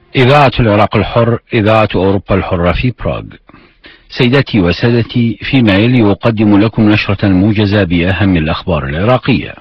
إذاعة العراق الحر، إذاعة أوروبا الحرة في براغ. سيداتي وسادتي، فيما يلي أقدم لكم نشرة موجزة بأهم الأخبار العراقية.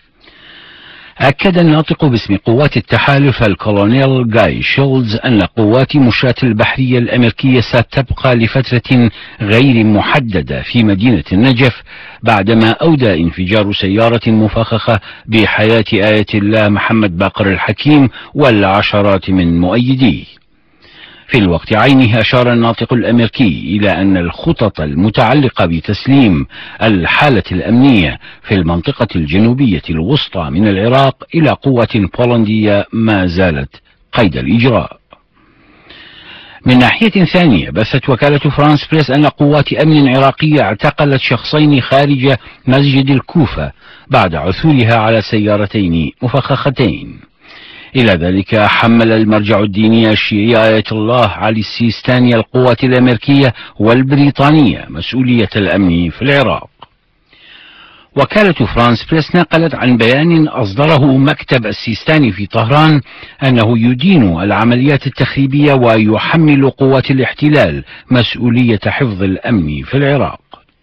أكد الناطق باسم قوات التحالف الكولونيل جاي شولز أن قوات مشاة البحرية الأمريكية ستبقى لفترة غير محددة في مدينة النجف بعدما أودى انفجار سيارة مفخخة بحياة آية الله محمد باقر الحكيم والعشرات من مؤيديه. في الوقت عينه أشار الناطق الأمريكي إلى أن الخطط المتعلقة بتسليم الحالة الأمنية في المنطقة الجنوبية الوسطى من العراق إلى قوات بولندية ما زالت قيد الإجراء. من ناحية ثانية، بثت وكالة فرانس بريس أن قوات أمن عراقية اعتقلت شخصين خارج مسجد الكوفة بعد عثورها على سيارتين مفخختين. إلى ذلك حمل المرجع الديني الشيعي آية الله علي السيستاني القوات الأمريكية والبريطانية مسؤولية الأمن في العراق. وكالة فرانس بريس نقلت عن بيان أصدره مكتب السيستاني في طهران أنه يدين العمليات التخريبية ويحمل قوات الاحتلال مسؤولية حفظ الأمن في العراق.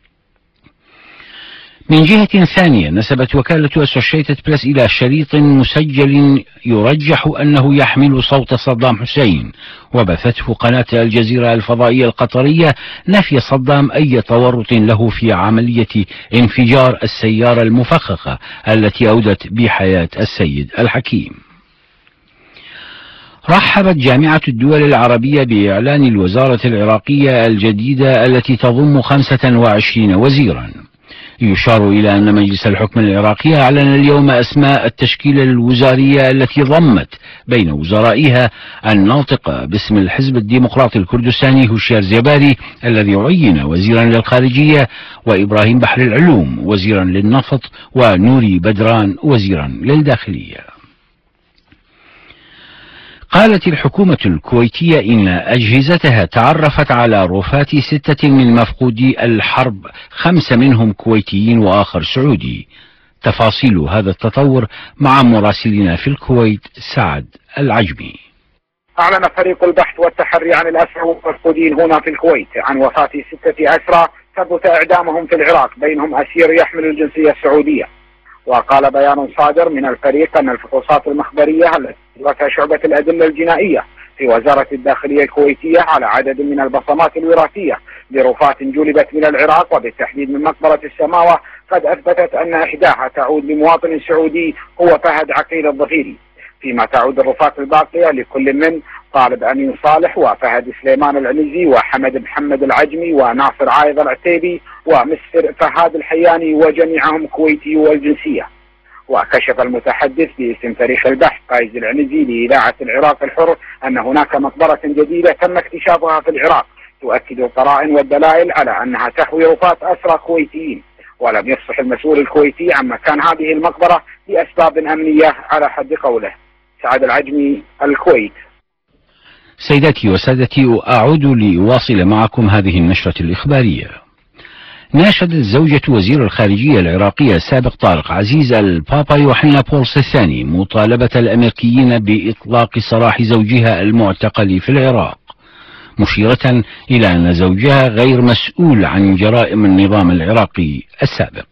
من جهة ثانية، نسبت وكالة أسوشيتد بريس إلى شريط مسجل يرجح أنه يحمل صوت صدام حسين، وبثته قناة الجزيرة الفضائية القطرية، نفي صدام أي تورط له في عملية انفجار السيارة المفخخة التي أودت بحياة السيد الحكيم. رحبت جامعة الدول العربية بإعلان الوزارة العراقية الجديدة التي تضم 25 وزيرا. يشار إلى أن مجلس الحكم العراقي أعلن اليوم أسماء التشكيلة الوزارية التي ضمت بين وزرائها الناطق باسم الحزب الديمقراطي الكردستاني هوشيار زيباري الذي عين وزيرا للخارجية، وإبراهيم بحر العلوم وزيرا للنفط، ونوري بدران وزيرا للداخلية. قالت الحكومة الكويتية إن أجهزتها تعرفت على رفات 6 من مفقودي الحرب، 5 منهم كويتيين وآخر سعودي. تفاصيل هذا التطور مع مراسلنا في الكويت سعد العجمي. أعلن فريق البحث والتحري عن الأسرى والمفقودين هنا في الكويت عن وفاة 6 أسرى ثبت إعدامهم في العراق، بينهم أسير يحمل الجنسية السعودية. وقال بيان صادر من الفريق أن الفحوصات المخبرية التي أجرتها شعبة الأدلة الجنائية في وزارة الداخلية الكويتية على عدد من البصمات الوراثية لرفات جلبت من العراق وبالتحديد من مقبرة السماوة قد أثبتت أن إحداها تعود لمواطن سعودي هو فهد عقيل الظهيري، فيما تعود الرفات الباقية لكل من طالب أمين صالح وفهد سليمان العنزي وحمد محمد العجمي وناصر عايض العتيبي ومستر فهد الحياني، وجميعهم كويتي والجنسية. وكشف المتحدث باسم فريق البحث قايز العنزي لإذاعة العراق الحر أن هناك مقبرة جديدة تم اكتشافها في العراق تؤكد القرائن والدلائل على أنها تحوي رفات أسرى كويتيين، ولم يفصح المسؤول الكويتي عن مكان هذه المقبرة لأسباب أمنية على حد قوله. سعد العجمي، الكويت. سيداتي وسادتي، أعود لأواصل معكم هذه النشرة الإخبارية. ناشدت زوجة وزير الخارجية العراقية السابق طارق عزيز البابا يوحنا بولس الثاني مطالبة الأمريكيين بإطلاق سراح زوجها المعتقل في العراق، مشيرة إلى أن زوجها غير مسؤول عن جرائم النظام العراقي السابق.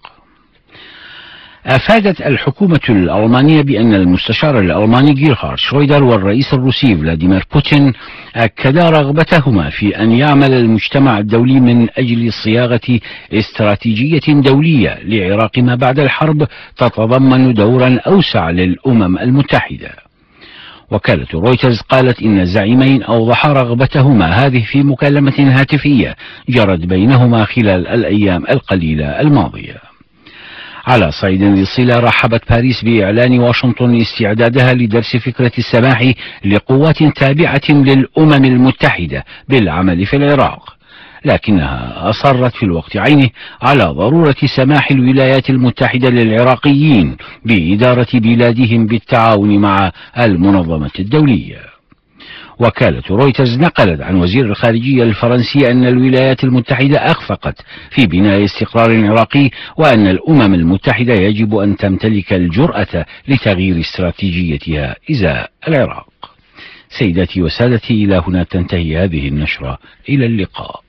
أفادت الحكومة الألمانية بأن المستشار الألماني جيرهارد شرويدر والرئيس الروسي فلاديمير بوتين أكدا رغبتهما في أن يعمل المجتمع الدولي من أجل صياغة استراتيجية دولية لعراق ما بعد الحرب تتضمن دورا أوسع للأمم المتحدة. وكالة رويترز قالت إن الزعيمين أوضحا رغبتهما هذه في مكالمة هاتفية جرت بينهما خلال الأيام القليلة الماضية. على صعيد الصلة، رحبت باريس بإعلان واشنطن استعدادها لدرس فكرة السماح لقوات تابعة للأمم المتحدة بالعمل في العراق، لكنها أصرت في الوقت عينه على ضرورة سماح الولايات المتحدة للعراقيين بإدارة بلادهم بالتعاون مع المنظمة الدولية. وكالة رويترز نقلت عن وزير الخارجية الفرنسي أن الولايات المتحدة أخفقت في بناء استقرار عراقي، وأن الأمم المتحدة يجب أن تمتلك الجرأة لتغيير استراتيجيتها إزاء العراق. سيداتي وسادتي، إلى هنا تنتهي هذه النشرة، إلى اللقاء.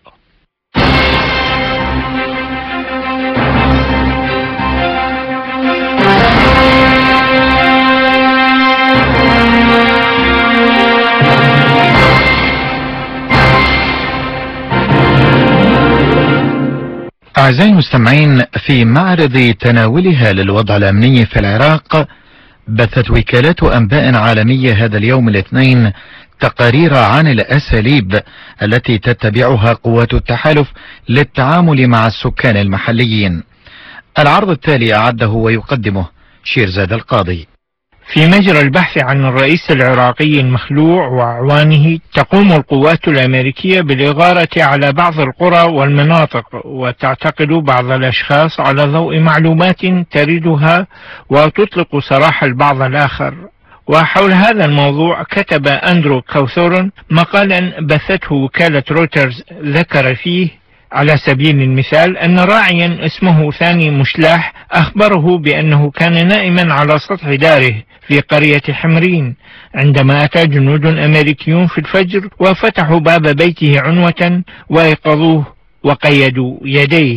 أعزائي المستمعين، في معرض تناولها للوضع الأمني في العراق، بثت وكالات أنباء عالمية هذا اليوم الاثنين تقارير عن الأساليب التي تتبعها قوات التحالف للتعامل مع السكان المحليين. العرض التالي أعده ويقدمه شيرزاد القاضي. في مجرى البحث عن الرئيس العراقي المخلوع وأعوانه، تقوم القوات الأمريكية بالإغارة على بعض القرى والمناطق، وتعتقل بعض الأشخاص على ضوء معلومات تردها وتطلق سراح البعض الآخر. وحول هذا الموضوع كتب أندرو كوثورن مقالا بثته وكالة رويترز، ذكر فيه على سبيل المثال أن راعيا اسمه ثاني مشلاح أخبره بأنه كان نائما على سطح داره في قرية حمرين عندما أتى جنود أمريكيون في الفجر وفتحوا باب بيته عنوة وأيقظوه وقيدوا يديه.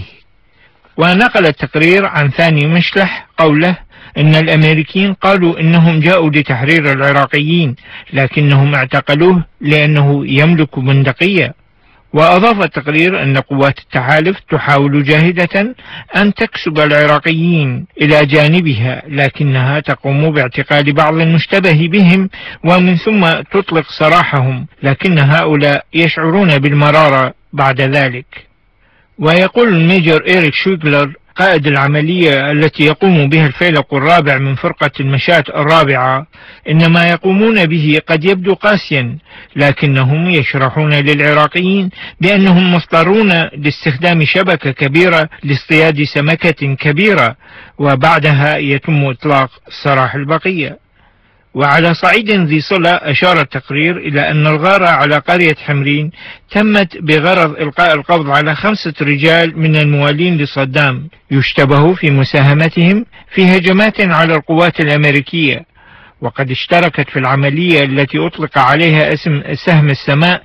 ونقل التقرير عن ثاني مشلح قوله إن الأمريكيين قالوا إنهم جاءوا لتحرير العراقيين، لكنهم اعتقلوه لأنه يملك بندقية. وأضاف التقرير أن قوات التحالف تحاول جاهدة أن تكسب العراقيين إلى جانبها، لكنها تقوم باعتقال بعض المشتبه بهم ومن ثم تطلق سراحهم، لكن هؤلاء يشعرون بالمرارة بعد ذلك. ويقول الميجر إيريك شويغلر قائد العملية التي يقوم بها الفيلق الرابع من فرقة المشاة الرابعة، إن ما يقومون به قد يبدو قاسيا، لكنهم يشرحون للعراقيين بأنهم مضطرون لاستخدام شبكة كبيرة لاصطياد سمكة كبيرة، وبعدها يتم إطلاق سراح البقية. وعلى صعيد ذي صلة، أشار التقرير إلى أن الغارة على قرية حمرين تمت بغرض إلقاء القبض على 5 رجال من الموالين لصدام يشتبه في مساهمتهم في هجمات على القوات الأمريكية. وقد اشتركت في العملية التي أطلق عليها اسم سهم السماء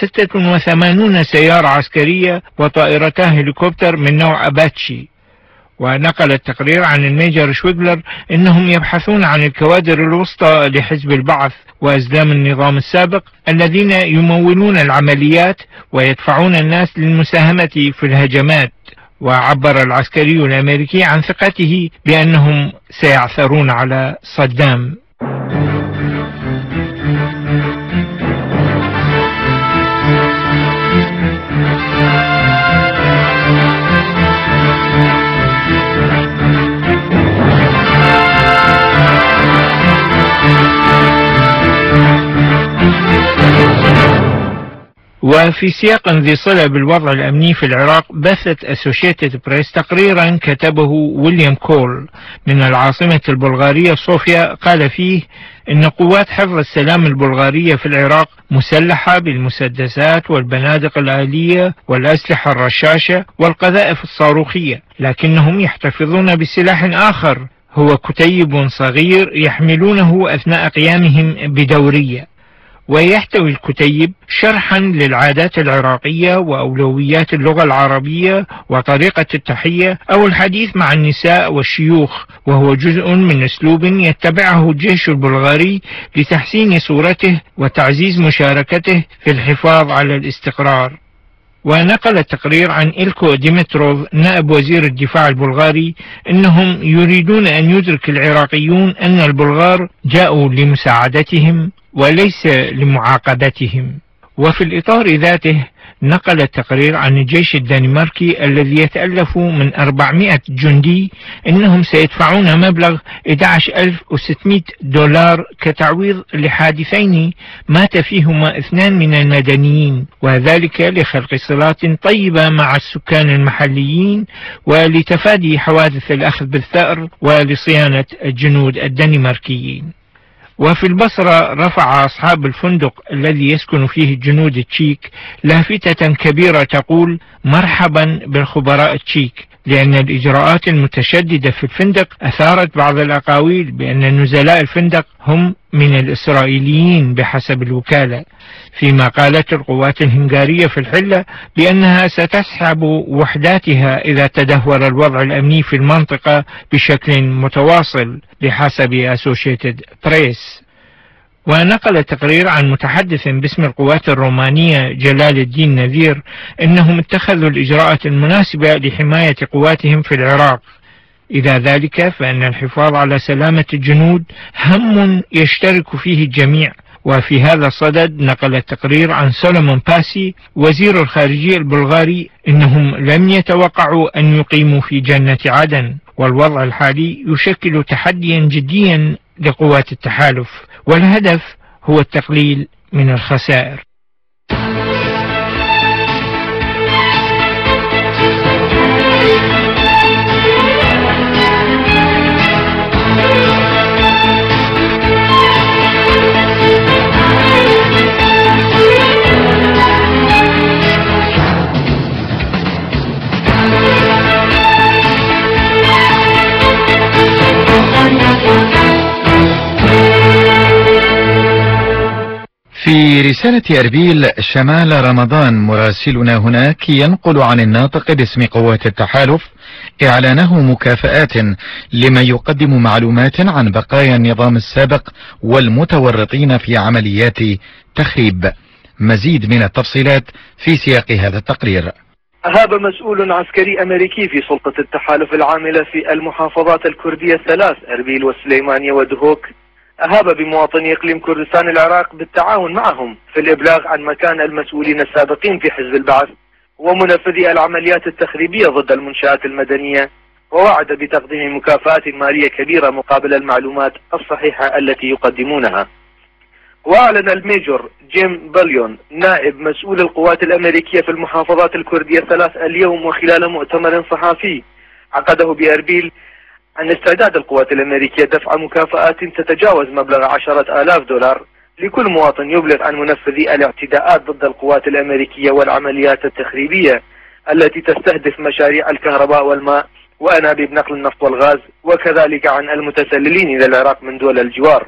86 سيارة عسكرية وطائرتا هليكوبتر من نوع أباتشي. ونقل التقرير عن الميجر شويغلر إنهم يبحثون عن الكوادر الوسطى لحزب البعث وأزلام النظام السابق الذين يمولون العمليات ويدفعون الناس للمساهمة في الهجمات. وعبر العسكري الأمريكي عن ثقته بأنهم سيعثرون على صدام. وفي سياق ذي صلة بالوضع الأمني في العراق، بثت أسوشيتد بريس تقريرا كتبه ويليام كول من العاصمة البلغارية صوفيا، قال فيه إن قوات حفظ السلام البلغارية في العراق مسلحة بالمسدسات والبنادق الآلية والأسلحة الرشاشة والقذائف الصاروخية، لكنهم يحتفظون بسلاح آخر هو كتيب صغير يحملونه أثناء قيامهم بدورية. ويحتوي الكتيب شرحا للعادات العراقية وأولويات اللغة العربية وطريقة التحية أو الحديث مع النساء والشيوخ، وهو جزء من أسلوب يتبعه الجيش البلغاري لتحسين صورته وتعزيز مشاركته في الحفاظ على الاستقرار. ونقل التقرير عن إلكو ديمتروف نائب وزير الدفاع البلغاري إنهم يريدون أن يدرك العراقيون أن البلغار جاءوا لمساعدتهم وليس لمعاقبتهم. وفي الإطار ذاته نقل التقرير عن الجيش الدنماركي الذي يتألف من 400 جندي إنهم سيدفعون مبلغ $11,600 كتعويض لحادثين مات فيهما 2 من المدنيين، وذلك لخلق صلات طيبة مع السكان المحليين ولتفادي حوادث الأخذ بالثأر ولصيانة الجنود الدنماركيين. وفي البصرة رفع أصحاب الفندق الذي يسكن فيه الجنود التشيك لافتة كبيرة تقول مرحبا بالخبراء التشيك، لأن الإجراءات المتشددة في الفندق أثارت بعض الأقاويل بأن نزلاء الفندق هم من الإسرائيليين بحسب الوكالة، فيما قالت القوات الهنغارية في الحلة بأنها ستسحب وحداتها إذا تدهور الوضع الأمني في المنطقة بشكل متواصل بحسب أسوشيتد بريس. ونقل تقرير عن متحدث باسم القوات الرومانية جلال الدين نذير أنهم اتخذوا الإجراءات المناسبة لحماية قواتهم في العراق. إذا ذلك فإن الحفاظ على سلامة الجنود هم يشترك فيه الجميع. وفي هذا الصدد نقل التقرير عن سولومون باسي وزير الخارجية البلغاري إنهم لم يتوقعوا أن يقيموا في جنة عدن، والوضع الحالي يشكل تحديا جديا لقوات التحالف، والهدف هو التقليل من الخسائر. في رسالة أربيل شمال رمضان مراسلنا هناك ينقل عن الناطق باسم قوات التحالف إعلانه مكافآت لمن يقدم معلومات عن بقايا النظام السابق والمتورطين في عمليات تخريب. مزيد من التفصيلات في سياق هذا التقرير. أهاب مسؤول عسكري أمريكي في سلطة التحالف العاملة في المحافظات الكردية الثلاث أربيل والسليمانية ودهوك أهاب بمواطني إقليم كردستان العراق بالتعاون معهم في الإبلاغ عن مكان المسؤولين السابقين في حزب البعث ومنفذي العمليات التخريبية ضد المنشآت المدنية، ووعد بتقديم مكافآت مالية كبيرة مقابل المعلومات الصحيحة التي يقدمونها. وأعلن الميجور جيم باليون نائب مسؤول القوات الأمريكية في المحافظات الكردية الثلاث اليوم وخلال مؤتمر صحفي عقده بأربيل عن استعداد القوات الأمريكية دفع مكافآت تتجاوز مبلغ 10,000 دولار لكل مواطن يبلغ عن منفذي الاعتداءات ضد القوات الأمريكية والعمليات التخريبية التي تستهدف مشاريع الكهرباء والماء وأنابيب نقل النفط والغاز، وكذلك عن المتسللين إلى العراق من دول الجوار.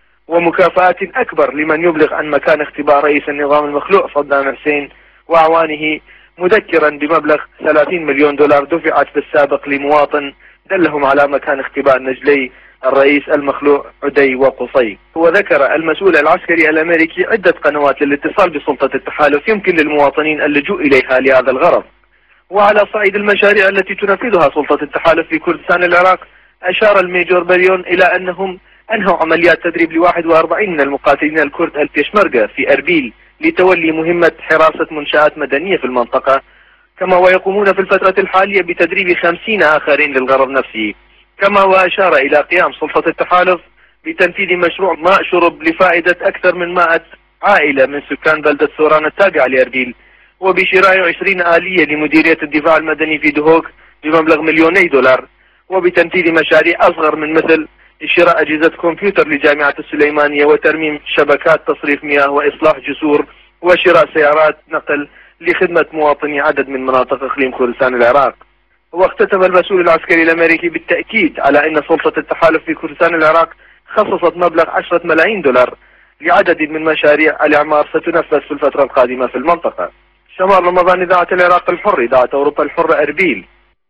ومكافآت أكبر لمن يبلغ عن مكان اختبار رئيس النظام المخلوع صدام حسين وأعوانه، مذكرا بمبلغ 30 مليون دولار دفعت بالسابق لمواطن دلهم على مكان اختباء نجلي الرئيس المخلوع عدي وقصي. وذكر المسؤول العسكري الأمريكي عدة قنوات للاتصال بسلطة التحالف يمكن للمواطنين اللجوء إليها لهذا الغرض. وعلى صعيد المشاريع التي تنفذها سلطة التحالف في كردستان العراق، أشار الميجور بريون إلى أنهم أنهوا عمليات تدريب ل41 من المقاتلين الكرد البيشمركة في أربيل لتولي مهمة حراسة منشآت مدنية في المنطقة، كما ويقومون في الفترة الحالية بتدريب 50 آخرين للغرض نفسه. كما وأشار إلى قيام سلطة التحالف بتنفيذ مشروع ماء شرب لفائدة أكثر من 100 عائلة من سكان بلدة سوران التابعة لأربيل، وبشراء 20 آلية لمديرية الدفاع المدني في دهوك بمبلغ $2 مليون، وبتنفيذ مشاريع أصغر من مثل شراء أجهزة كمبيوتر لجامعة السليمانية وترميم شبكات تصريف مياه وإصلاح جسور وشراء سيارات نقل لخدمة مواطني عدد من مناطق إقليم كردستان العراق. واختتم المسؤول العسكري الأمريكي بالتأكيد على أن سلطة التحالف في كردستان العراق خصصت مبلغ 10 ملايين دولار لعدد من مشاريع الإعمار ستنفذ في الفترة القادمة في المنطقة. شمال رمضان، إذاعة العراق الحر، إذاعة أوروبا الحرة، أربيل.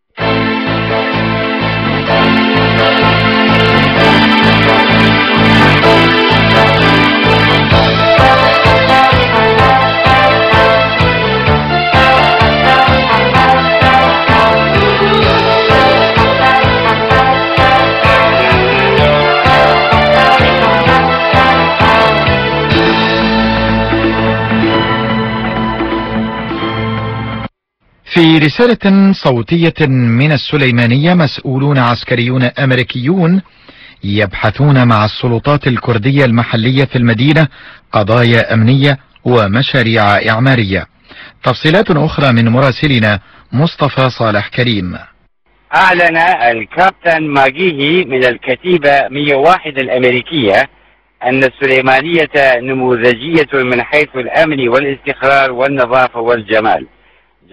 في رسالة صوتية من السليمانية، مسؤولون عسكريون أمريكيون يبحثون مع السلطات الكردية المحلية في المدينة قضايا أمنية ومشاريع إعمارية. تفصيلات أخرى من مراسلنا مصطفى صالح كريم. أعلن الكابتن ماجيهي من الكتيبة 101 الأمريكية أن السليمانية نموذجية من حيث الأمن والاستقرار والنظافة والجمال.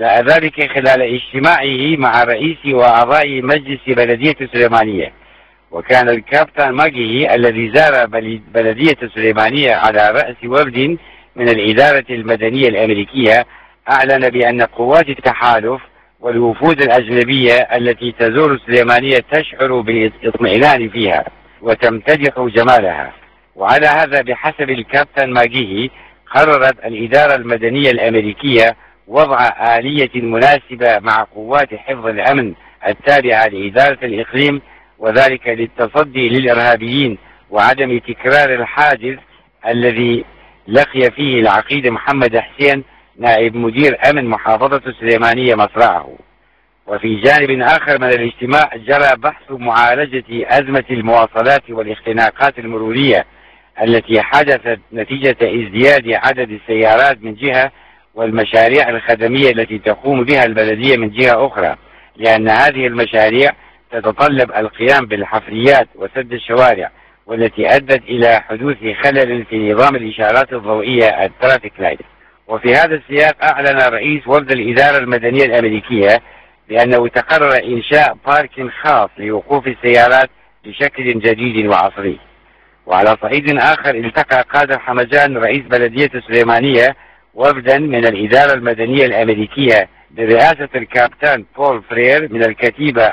جاء ذلك خلال اجتماعه مع رئيس وأعضاء مجلس بلدية سليمانية. وكان الكابتن ماجي الذي زار بلدية سليمانية على رأس وفد من الإدارة المدنية الأمريكية أعلن بأن قوات التحالف والوفود الأجنبية التي تزور سليمانية تشعر بالاطمئنان فيها وتمتدح جمالها. وعلى هذا بحسب الكابتن ماجي قررت الإدارة المدنية الأمريكية وضع آلية مناسبة مع قوات حفظ الأمن التابعة لإدارة الإقليم، وذلك للتصدي للإرهابيين وعدم تكرار الحادث الذي لقي فيه العقيد محمد حسين نائب مدير أمن محافظة سليمانية مصرعه. وفي جانب آخر من الاجتماع جرى بحث معالجة أزمة المواصلات والاختناقات المرورية التي حدثت نتيجة ازدياد عدد السيارات من جهة والمشاريع الخدمية التي تقوم بها البلدية من جهة أخرى، لأن هذه المشاريع تتطلب القيام بالحفريات وسد الشوارع، والتي أدت إلى حدوث خلل في نظام الإشارات الضوئية الترافيك لايت. وفي هذا السياق أعلن رئيس وفد الإدارة المدنية الأمريكية بأنه تقرر إنشاء بارك خاص لوقوف السيارات بشكل جديد وعصري. وعلى صعيد آخر التقى قادر حمجان رئيس بلدية سليمانية وفدا من الإدارة المدنية الأمريكية برئاسة الكابتن بول فرير من الكتيبة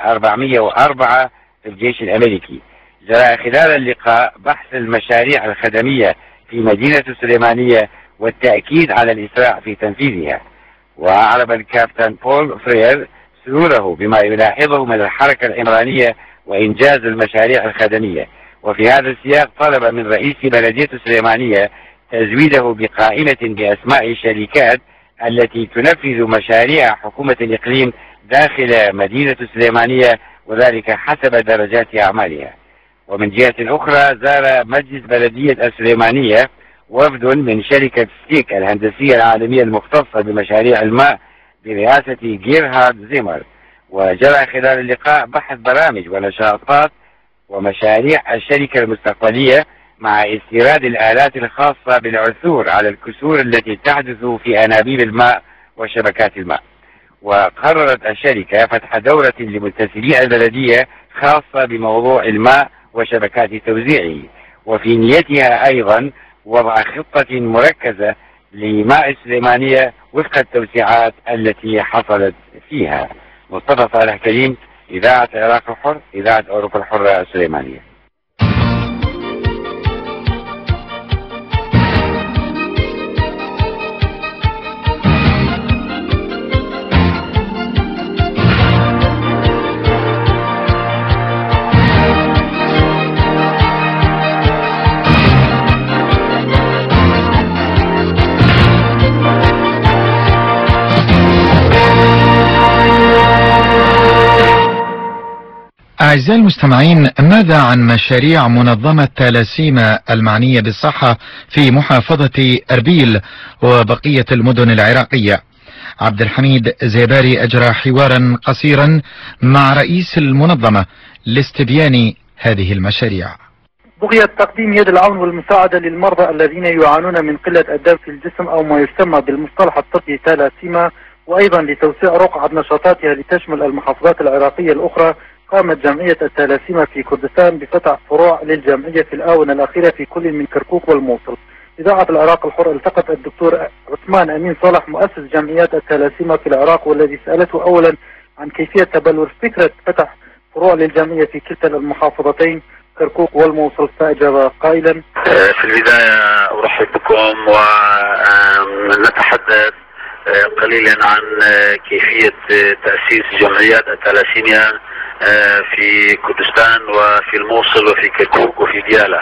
404 في الجيش الأمريكي. جرى خلال اللقاء بحث المشاريع الخدمية في مدينة سليمانية والتأكيد على الإسراع في تنفيذها. وأعرب الكابتن بول فرير سروره بما يلاحظه من الحركة العمرانية وإنجاز المشاريع الخدمية. وفي هذا السياق طلب من رئيس بلدية سليمانية تزويده بقائمة بأسماء الشركات التي تنفذ مشاريع حكومة الإقليم داخل مدينة سليمانية، وذلك حسب درجات أعمالها. ومن جهة أخرى زار مجلس بلدية السليمانية وفد من شركة ستيك الهندسية العالمية المختصة بمشاريع الماء برئاسة جيرهارد زيمر. وجرى خلال اللقاء بحث برامج ونشاطات ومشاريع الشركة المستقبلية مع استيراد الآلات الخاصة بالعثور على الكسور التي تحدث في أنابيب الماء وشبكات الماء. وقررت الشركة فتح دورة لمنتسبي البلدية خاصة بموضوع الماء وشبكات توزيعه، وفي نيتها أيضا وضع خطة مركزة لماء السليمانية وفق التوسعات التي حصلت فيها. مصطفى صالح كريم، إذاعة العراق الحر، إذاعة أوروبا الحرة السليمانية. أعزائي المستمعين، ماذا عن مشاريع منظمة تالاسيما المعنية بالصحة في محافظة أربيل وبقية المدن العراقية؟ عبد الحميد زيباري أجرى حوارا قصيرا مع رئيس المنظمة لاستبيان هذه المشاريع. بغية تقديم يد العون والمساعدة للمرضى الذين يعانون من قلة الدم في الجسم أو ما يسمى بالمصطلح الطبي تالاسيما، وأيضا لتوسيع رقعة نشاطاتها لتشمل المحافظات العراقية الأخرى. قامت جمعية التالاسيما في كردستان بفتح فروع للجمعية في الآونة الأخيرة في كل من كركوك والموصل. إذاعة العراق الحر التقط الدكتور عثمان أمين صالح مؤسس جمعيات التالاسيما في العراق، والذي سألته أولا عن كيفية تبلور فكرة فتح فروع للجمعية في كلتا المحافظتين كركوك والموصل، فأجاب قائلا: في البداية أرحب بكم ونتحدث قليلا عن كيفية تأسيس جمعيات التالاسيميا في كردستان وفي الموصل وفي كركوك وفي ديالى.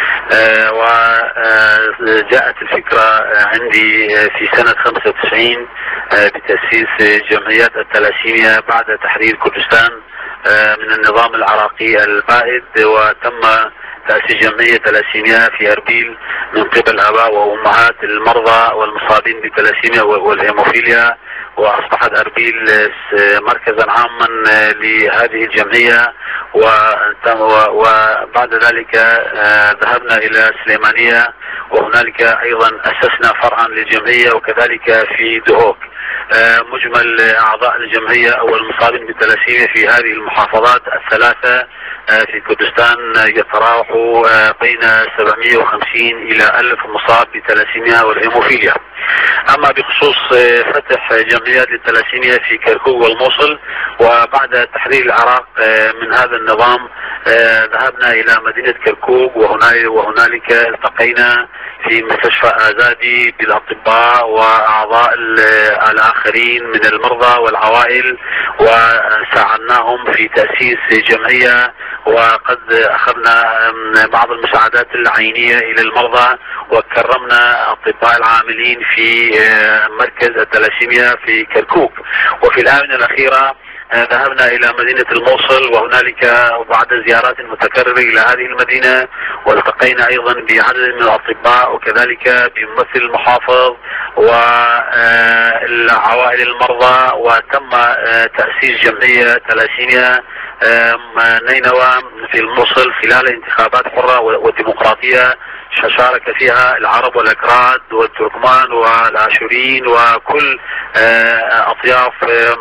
وجاءت الفكرة عندي في سنة 95 بتأسيس جمعيات التالاسيميا بعد تحرير كردستان من النظام العراقي البائد، وتم تأسيس جمعية تالاسيميا في أربيل من قبل آباء وأمهات المرضى والمصابين بالتالاسيميا والهيموفيليا، وأصبحت أربيل مركزا عاما لهذه الجمعية. وبعد ذلك ذهبنا إلى سليمانية، وهنالك أيضا أسسنا فرعا للجمعية، وكذلك في دهوك. مجمل أعضاء الجمعية أو المصابين بالثلاسيميا في هذه المحافظات الثلاثة في كردستان يتراوح بين 750 إلى 1000 مصاب بالثلاسيميا والهيموفيليا. أما بخصوص فتح جمعيات للثلاسيميا في كركوك والموصل، وبعد تحرير العراق من هذا النظام ذهبنا إلى مدينة كركوك، وهنالك التقينا في مستشفى آزادي بالأطباء وأعضاء الآخرين من المرضى والعوائل، وساعدناهم في تأسيس جمعية، وقد أخذنا بعض المساعدات العينية إلى المرضى، وكرمنا أطباء العاملين في مركز الثلاسيميا في كركوك. وفي الآونة الأخيرة ذهبنا إلى مدينة الموصل، وهنالك بعد زيارات متكررة إلى هذه المدينة والتقينا أيضا بعدد من الأطباء وكذلك بممثل المحافظ والعوائل المرضى، وتم تأسيس جمعية ثلاسيميا نينوى في الموصل خلال انتخابات حرة وديمقراطية شارك فيها العرب والأكراد والتركمان والآشوريين وكل أطياف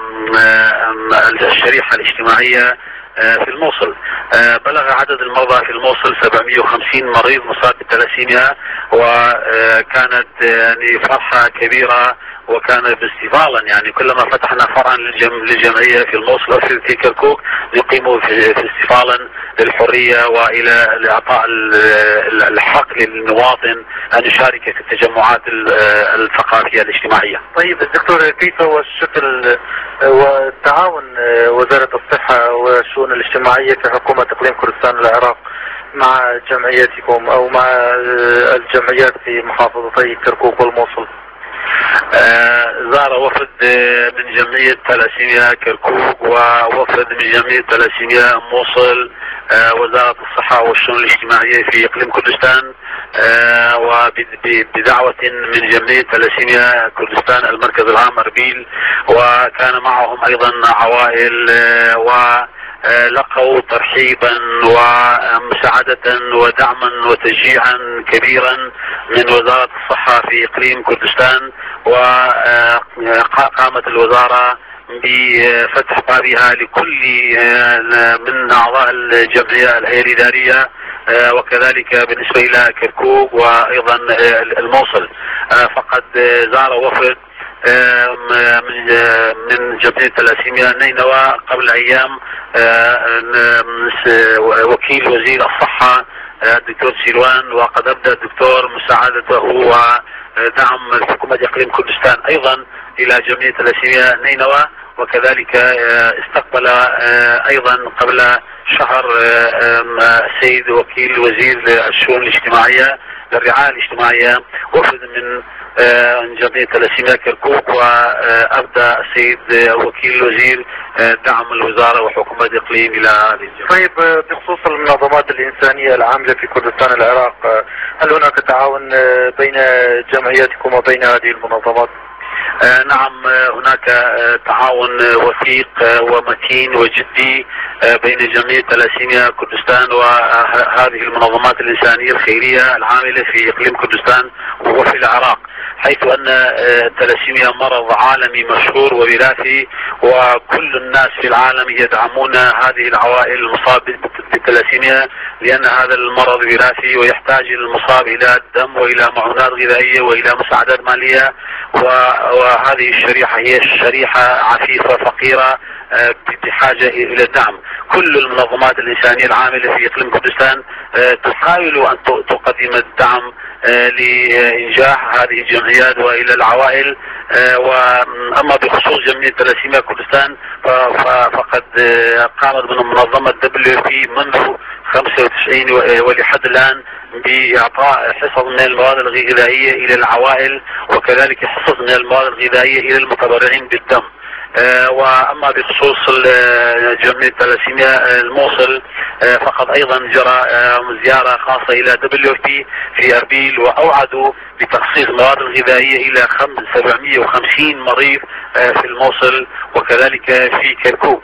الشريحة الاجتماعية في الموصل. بلغ عدد المرضى في الموصل 750 مريض مصاب بالثلاسيميا، وكانت يعني فرحة كبيرة، وكان باستفاضا يعني كلما فتحنا فرعا للجمعية في الموصل أو في كركوك يقيموا في استفاضا للحرية وإلى إعطاء الحق للمواطن أن يشارك في التجمعات الثقافية الاجتماعية. طيب دكتور، كيف هو الشكل والتعاون وزارة الصحة والشؤون الاجتماعية في حكومة إقليم كردستان العراق مع جمعيتكم أو مع الجمعيات في محافظتي كركوك والموصل؟ زار وفد من جمعية ثلاسيميا كركوك ووفد من جمعية ثلاسيميا موصل وزارة الصحة والشؤون الاجتماعية في إقليم كردستان، وبدعوة من جمعية ثلاسيميا كردستان المركز العام أربيل، وكان معهم أيضا عوائل لقوا ترحيبا ومساعدة ودعما وتشجيعا كبيرا من وزارة الصحة في إقليم كردستان، وقامت الوزارة بفتح بابها لكل من أعضاء الجمعية الهيئة الإدارية، وكذلك بالنسبة إلى كركوك وأيضا الموصل. فقد زار وفد من جمعية ثلاسيميا نينوى قبل أيام وكيل وزير الصحة الدكتور سيلوان، وقد أبدأ الدكتور مساعدته ودعم الحكومة إقليم كردستان أيضا إلى جمعية ثلاسيميا نينوى، وكذلك استقبل أيضا قبل شهر السيد وكيل وزير الشؤون الاجتماعية للرعاية الاجتماعية وفد من جمعية ثلاسيميا كركوك، وأبدأ السيد وكيل الوزير دعم الوزارة وحكومة الإقليم إلى هذه الجمعية. طيب بخصوص المنظمات الإنسانية العاملة في كردستان العراق، هل هناك تعاون بين جمعياتكم وبين هذه المنظمات؟ نعم، هناك تعاون وثيق ومتين وجدي بين جمعية ثلاسيميا كردستان وهذه المنظمات الإنسانية الخيرية العاملة في إقليم كردستان وفي العراق، حيث أن الثلاسيميا مرض عالمي مشهور ووراثي، وكل الناس في العالم يدعمون هذه العوائل المصابة بالثلاسيميا، لأن هذا المرض وراثي ويحتاج المصاب إلى الدم وإلى معونات غذائية وإلى مساعدات مالية، وهذه الشريحة هي شريحة عفيفة فقيرة بحاجة إلى الدعم. كل المنظمات الإنسانية العاملة في إقليم كردستان تحاول أن تقدم الدعم لإنجاح هذه الجمعيات وإلى العوائل. وأما بخصوص جمعية ثلاسيميا كردستان فقد قامت من منظمة WFP منذ 95 ولحد الآن بإعطاء حصص من المواد الغذائية إلى العوائل، وكذلك حصص من المواد الغذائية إلى المتبرعين بالدم. وأما بخصوص جمعية ثلاسيميا الموصل فقد أيضا جرى زيارة خاصة إلى WFP في أربيل، وأوعدوا بتخصيص مواد الغذائية إلى 750 مريض في الموصل وكذلك في كركوك.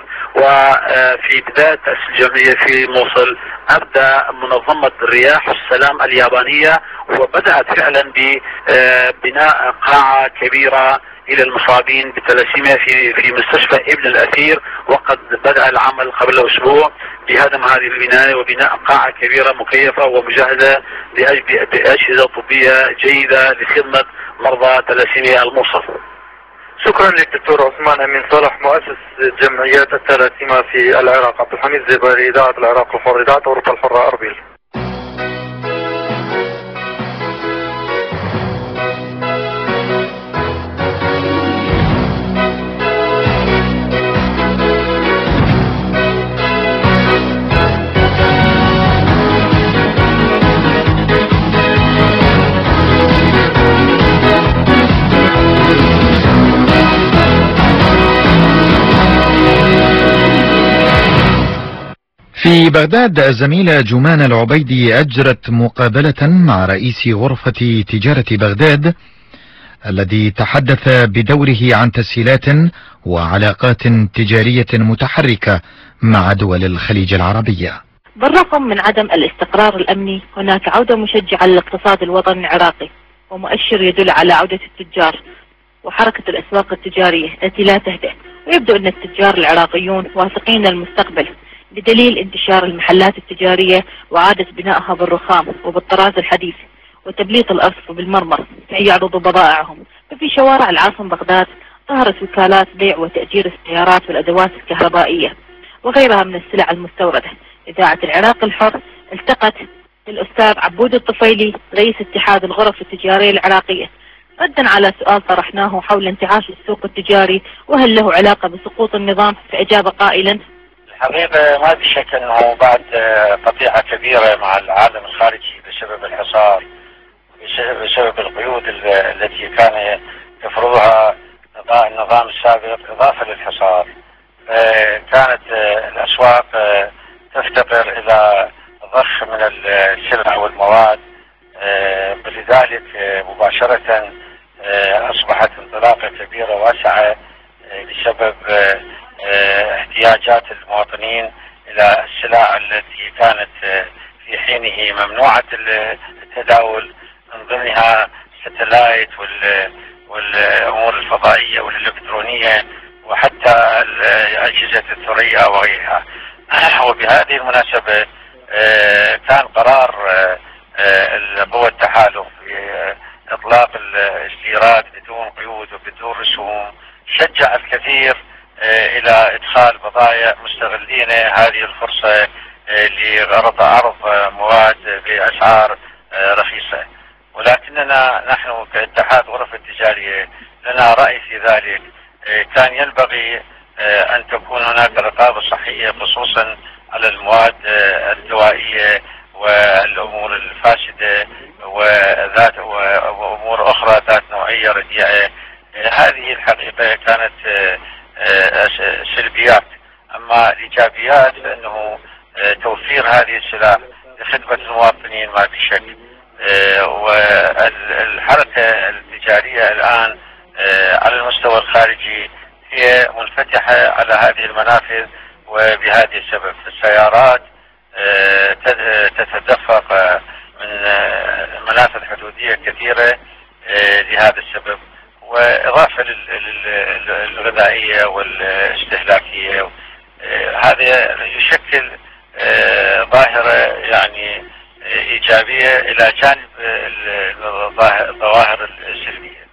وفي بداية تأسيس الجمعية في الموصل أبدأ منظمة رياح السلام اليابانية، وبدأت فعلا ببناء قاعة كبيرة إلى المصابين بالثلاسيميا في مستشفى ابن الأثير، وقد بدأ العمل قبل أسبوع بهدم هذه البناية وبناء قاعة كبيرة مكيفة ومجهزة بأجهزة طبية جيدة لخدمة مرضى ثلاسيميا الموصل. شكرا لك دكتور عثمان أمين صالح، مؤسس جمعيات الثلاسيميا في العراق. عبد الحميد زبيري، إذاعة العراق الحر، إذاعة أوروبا الحرة، أربيل. في بغداد الزميلة جمان العبيدي أجرت مقابلة مع رئيس غرفة تجارة بغداد الذي تحدث بدوره عن تسهيلات وعلاقات تجارية متحركة مع دول الخليج العربية. بالرغم من عدم الاستقرار الأمني، هناك عودة مشجعة للاقتصاد الوطني العراقي ومؤشر يدل على عودة التجار وحركة الأسواق التجارية التي لا تهدأ، ويبدو أن التجار العراقيون واثقين للمستقبل بدليل انتشار المحلات التجارية وعادة بنائها بالرخام وبالطراز الحديث وتبليط الأرصفة بالمرمر كي يعرضوا بضائعهم. ففي شوارع العاصمة بغداد ظهرت وكالات بيع وتأجير السيارات والأدوات الكهربائية وغيرها من السلع المستوردة. إذاعة العراق الحر التقت بالأستاذ عبود الطفيلي رئيس اتحاد الغرف التجارية العراقية ردا على سؤال طرحناه حول انتعاش السوق التجاري وهل له علاقة بسقوط النظام، فأجاب قائلا: الحقيقة ما في شك أنه بعد قطيعة كبيرة مع العالم الخارجي بسبب الحصار، بسبب القيود التي كان يفرضها النظام السابق إضافة للحصار، كانت الأسواق تفتقر إلى ضخ من السلع والمواد، ولذلك مباشرة أصبحت انطلاقة كبيرة واسعة بسبب احتياجات المواطنين إلى السلع التي كانت في حينه ممنوعة التداول، من ضمنها الستلايت والأمور الفضائية والإلكترونية وحتى أجهزة الثريا وغيرها. وبهذه المناسبة كان قرار قوى التحالف بإطلاق الاستيراد بدون قيود وبدون رسوم شجع الكثير إلى إدخال بضائع مستغلين هذه الفرصة لغرض عرض مواد بأسعار رخيصة. ولكننا نحن كاتحاد غرف التجارية لنا رأي في ذلك. كان ينبغي أن تكون هناك رقابة صحية خصوصا على المواد الدوائية والأمور الفاسدة وأمور أخرى ذات نوعية رديئة. هذه الحقيقة كانت سلبيات. أما الإيجابيات فإنه توفير هذه السلع لخدمة المواطنين ما في شك. والحركة التجارية الآن على المستوى الخارجي هي منفتحة على هذه المنافذ، وبهذه السبب السيارات تتدفق من منافذ حدودية كثيرة لهذا السبب، وإضافة للغذائية والاستهلاكية. هذا يشكل ظاهرة يعني إيجابية إلى جانب الظواهر السلبية.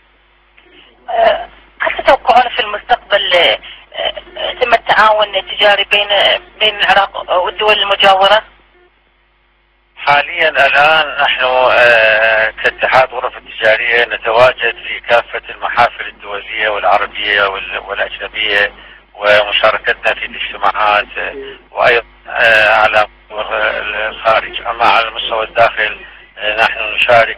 هل تتوقعون في المستقبل يتم التعاون التجاري بين العراق والدول المجاورة؟ حاليا الآن نحن كاتحاد غرف التجارية نتواجد في كافة المحافل الدولية والعربية والأجنبية، ومشاركتنا في الاجتماعات وأيضا على الخارج. أما على المستوى الداخل نحن نشارك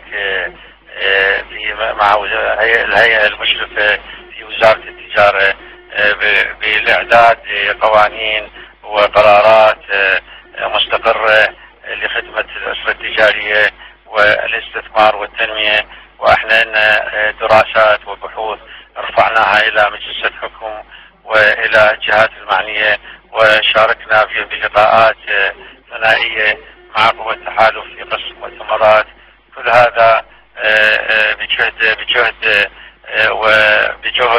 مع الهيئة المشرفة في وزارة التجارة بالإعداد لقوانين وقرارات مستقرة لخدمة الأسرة التجارية والاستثمار والتنمية. وإحنا لنا دراسات وبحوث رفعناها إلى مجلس الحكم وإلى الجهات المعنية، وشاركنا بلقاءات ثنائية مع قوى التحالف في قسم مؤتمرات. كل هذا بجهد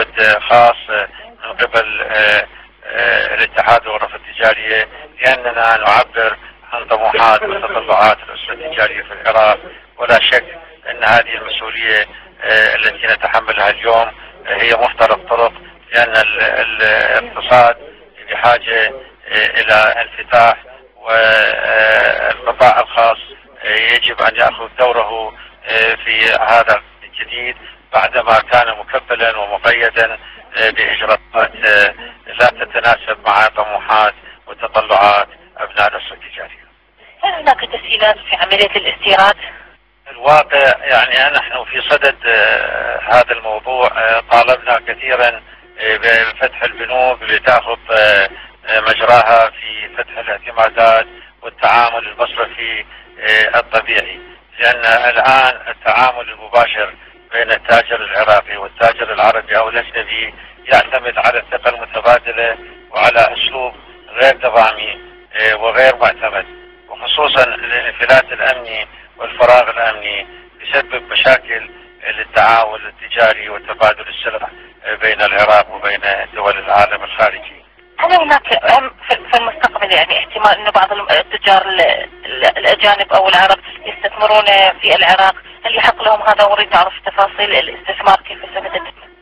اتحاد الغرف التجارية لأننا نعبر عن طموحات وتطلعات الأسرة التجارية في العراق. ولا شك أن هذه المسؤولية التي نتحملها اليوم هي مفترق طرق، لأن الاقتصاد بحاجة إلى انفتاح، والقطاع الخاص يجب أن يأخذ دوره في هذا الجديد بعدما كان مكفلا ومقيدا بإجراءات لا تتناسب مع طموحات وتطلعات أبناء الأسرة التجارية. هل هناك تسهيلات في عملية الاستيراد؟ الواقع يعني نحن في صدد هذا الموضوع طالبنا كثيرا بفتح البنوك لتأخذ مجراها في فتح الاعتمادات والتعامل المصرفي الطبيعي، لأن الآن التعامل المباشر بين التاجر العراقي والتاجر العربي أو الأجنبي يعتمد على الثقة المتبادلة وعلى أسلوب غير نظامي وغير معتمد، وخصوصا الانفلات الأمني والفراغ الأمني يسبب مشاكل للتعاون التجاري وتبادل السلع بين العراق وبين دول العالم الخارجي. هل هناك في المستقبل يعني احتمال أن بعض التجار الأجانب أو العرب يستثمرون في العراق؟ هل يحق لهم هذا؟ وأريد أعرف تفاصيل الاستثمار كيف سيتم.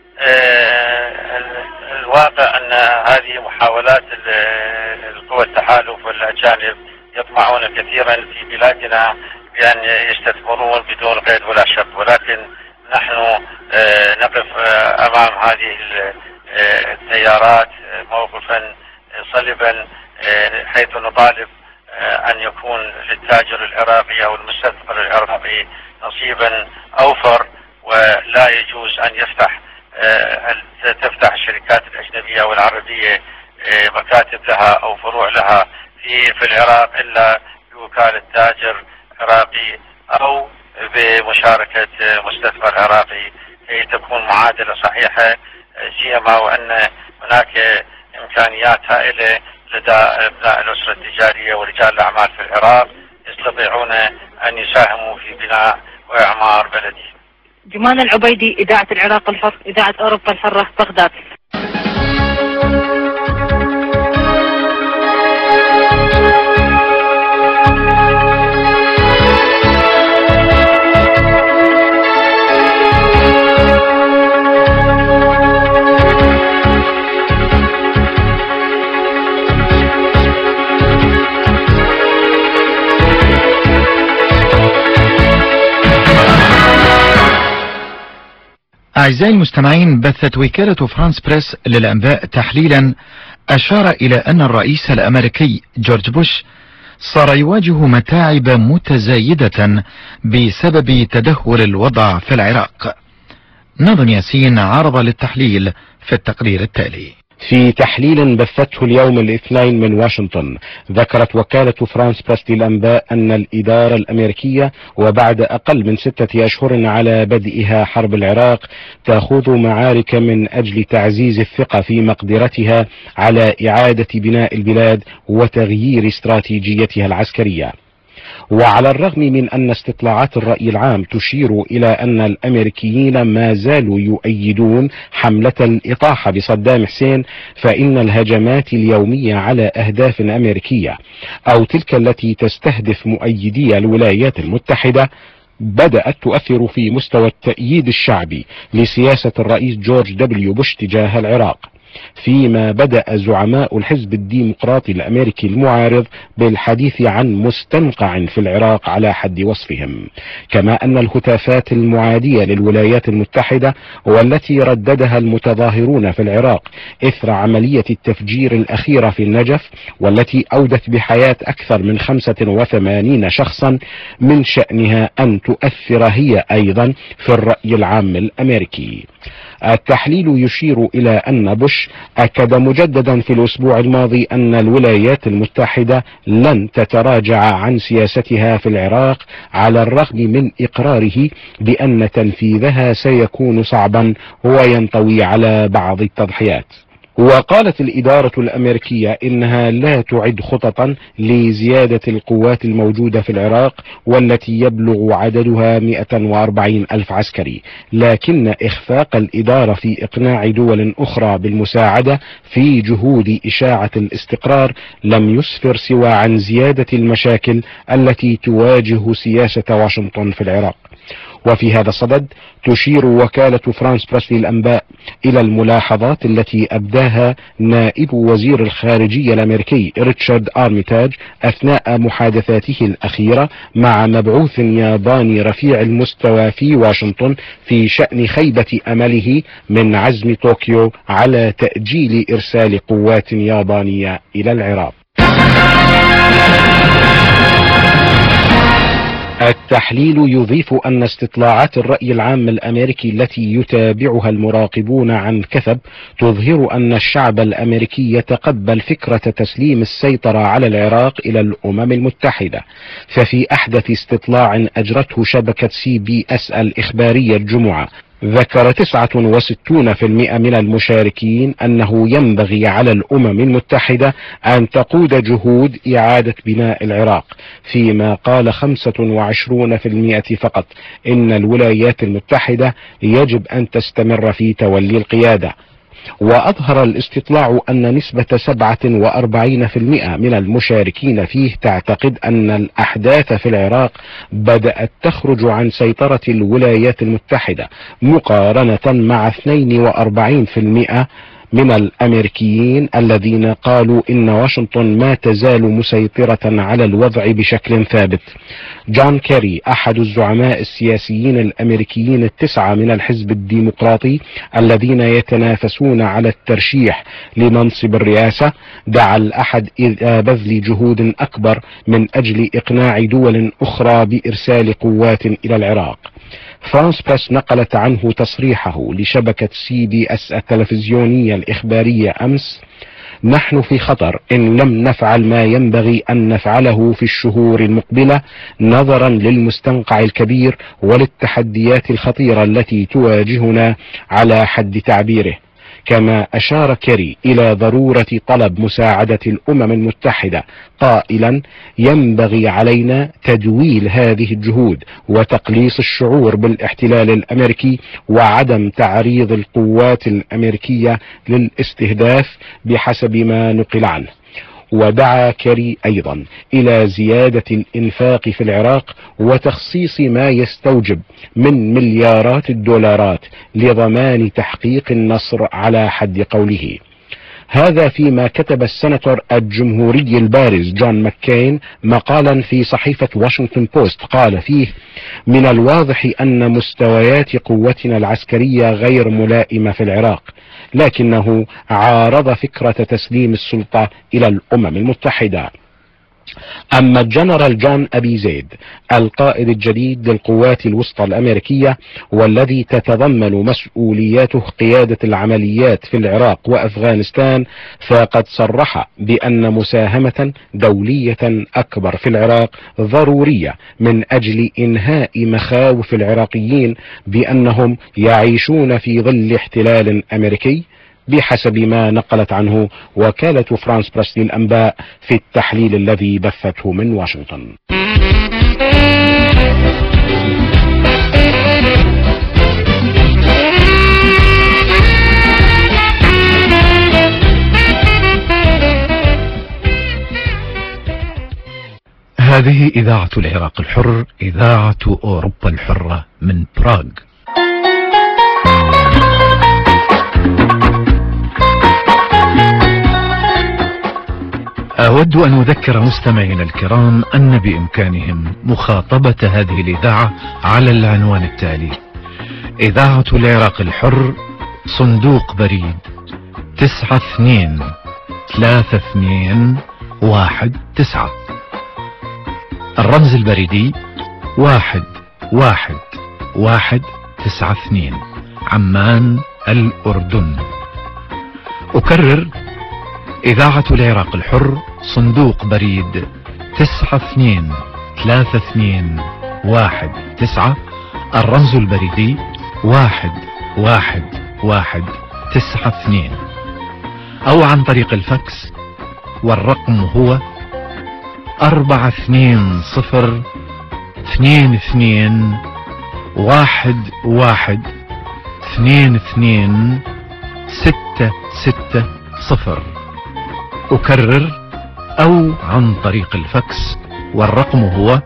الواقع أن هذه محاولات القوى التحالف والأجانب يطمعون كثيرا في بلادنا بأن يستثمرون بدون قيد ولا شرط، ولكن نحن نقف أمام هذه التيارات موقفا صلبا، حيث نطالب أن يكون للتاجر العراقي أو المستثمر العراقي نصيبا أوفر، ولا يجوز أن تفتح الشركات الأجنبية والعربية مكاتب لها أو فروع لها في العراق إلا بوكالة تاجر عراقي أو بمشاركة مستثمر عراقي، كي تكون معادلة صحيحة، سيما وأن هناك إمكانيات هائلة لدى أبناء الأسرة التجارية ورجال الأعمال في العراق يستطيعون أن يساهموا في بناء وإعمار بلدهم. جمان العبيدي، إذاعة العراق الحر، إذاعة أوروبا الحرة، بغداد. أعزائي المستمعين، بثت وكالة فرانس بريس للأنباء تحليلا أشار إلى أن الرئيس الأمريكي جورج بوش صار يواجه متاعب متزايدة بسبب تدهور الوضع في العراق. ناظم ياسين عرض للتحليل في التقرير التالي. في تحليل بثته اليوم الاثنين من واشنطن، ذكرت وكالة فرانس بريس للأنباء أن الإدارة الأمريكية وبعد أقل من 6 أشهر على بدئها حرب العراق تأخذ معارك من أجل تعزيز الثقة في مقدرتها على إعادة بناء البلاد وتغيير استراتيجيتها العسكرية. وعلى الرغم من أن استطلاعات الرأي العام تشير إلى أن الأمريكيين ما زالوا يؤيدون حملة الإطاحة بصدام حسين، فإن الهجمات اليومية على أهداف أمريكية أو تلك التي تستهدف مؤيدي الولايات المتحدة بدأت تؤثر في مستوى التأييد الشعبي لسياسة الرئيس جورج دبليو بوش تجاه العراق، فيما بدأ زعماء الحزب الديمقراطي الأمريكي المعارض بالحديث عن مستنقع في العراق على حد وصفهم. كما أن الهتافات المعادية للولايات المتحدة والتي رددها المتظاهرون في العراق إثر عملية التفجير الأخيرة في النجف والتي أودت بحياة أكثر من 85 شخصا من شأنها أن تؤثر هي أيضا في الرأي العام الأمريكي. التحليل يشير إلى أن بوش أكد مجددا في الأسبوع الماضي أن الولايات المتحدة لن تتراجع عن سياستها في العراق على الرغم من إقراره بأن تنفيذها سيكون صعبا وينطوي على بعض التضحيات. وقالت الإدارة الأمريكية إنها لا تعد خططا لزيادة القوات الموجودة في العراق والتي يبلغ عددها 140 ألف عسكري، لكن إخفاق الإدارة في إقناع دول أخرى بالمساعدة في جهود إشاعة الاستقرار لم يسفر سوى عن زيادة المشاكل التي تواجه سياسة واشنطن في العراق. وفي هذا الصدد تشير وكالة فرانس بريس للأنباء إلى الملاحظات التي أبداها نائب وزير الخارجية الأمريكي ريتشارد آرميتاج أثناء محادثاته الأخيرة مع مبعوث ياباني رفيع المستوى في واشنطن في شأن خيبة أمله من عزم طوكيو على تأجيل إرسال قوات يابانية إلى العراق. التحليل يضيف أن استطلاعات الرأي العام الأمريكي التي يتابعها المراقبون عن كثب تظهر أن الشعب الأمريكي يتقبل فكرة تسليم السيطرة على العراق إلى الأمم المتحدة. ففي أحدث استطلاع أجرته شبكة CBS الإخبارية الجمعة ذكر 69% من المشاركين أنه ينبغي على الأمم المتحدة أن تقود جهود إعادة بناء العراق، فيما قال 25% فقط إن الولايات المتحدة يجب أن تستمر في تولي القيادة. وأظهر الاستطلاع أن نسبة 47% من المشاركين فيه تعتقد أن الأحداث في العراق بدأت تخرج عن سيطرة الولايات المتحدة، مقارنة مع 42% من الأمريكيين الذين قالوا إن واشنطن ما تزال مسيطرة على الوضع بشكل ثابت. جون كيري أحد الزعماء السياسيين الأمريكيين 9 من الحزب الديمقراطي الذين يتنافسون على الترشيح لمنصب الرئاسة دعا الأحد إلى بذل جهود أكبر من أجل إقناع دول أخرى بإرسال قوات إلى العراق. فرانس بريس نقلت عنه تصريحه لشبكة CBS التلفزيونية الإخبارية أمس: نحن في خطر إن لم نفعل ما ينبغي أن نفعله في الشهور المقبلة نظرا للمستنقع الكبير وللتحديات الخطيرة التي تواجهنا على حد تعبيره. كما أشار كيري إلى ضرورة طلب مساعدة الأمم المتحدة قائلا: ينبغي علينا تدويل هذه الجهود وتقليص الشعور بالاحتلال الأمريكي وعدم تعريض القوات الأمريكية للاستهداف بحسب ما نقل عنه. ودعا كيري أيضا إلى زيادة الإنفاق في العراق وتخصيص ما يستوجب من مليارات الدولارات لضمان تحقيق النصر على حد قوله. هذا فيما كتب السناتور الجمهوري البارز جون ماككين مقالا في صحيفة واشنطن بوست قال فيه: من الواضح أن مستويات قوتنا العسكرية غير ملائمة في العراق، لكنه عارض فكرة تسليم السلطة إلى الأمم المتحدة. أما الجنرال جون أبي زيد القائد الجديد للقوات الوسطى الأمريكية والذي تتضمن مسؤولياته قيادة العمليات في العراق وأفغانستان، فقد صرح بأن مساهمة دولية أكبر في العراق ضرورية من أجل إنهاء مخاوف العراقيين بأنهم يعيشون في ظل احتلال أمريكي، بحسب ما نقلت عنه وكالة فرانس بريس للأنباء في التحليل الذي بثته من واشنطن. هذه إذاعة العراق الحر، إذاعة أوروبا الحرة من براغ. أود أن أذكر مستمعينا الكرام أن بإمكانهم مخاطبة هذه الإذاعة على العنوان التالي: إذاعة العراق الحر، صندوق بريد 923219، الرمز البريدي 11192، عمان الأردن. أكرر: إذاعة العراق الحر، صندوق بريد 923219، الرمز البريدي 11192. أو عن طريق الفاكس، والرقم هو 420-22-11-22-660. أكرر، أو عن طريق الفاكس، والرقم هو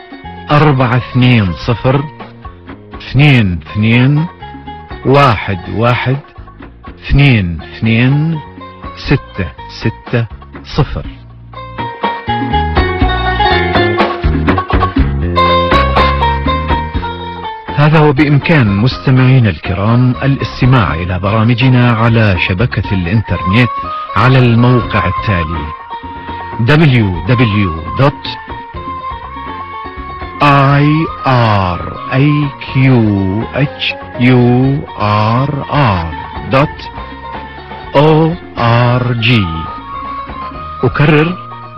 420-22-11-22-660. هذا وبإمكان مستمعينا الكرام الاستماع إلى برامجنا على شبكة الإنترنت على الموقع التالي www.iraqhurr.org. أكرر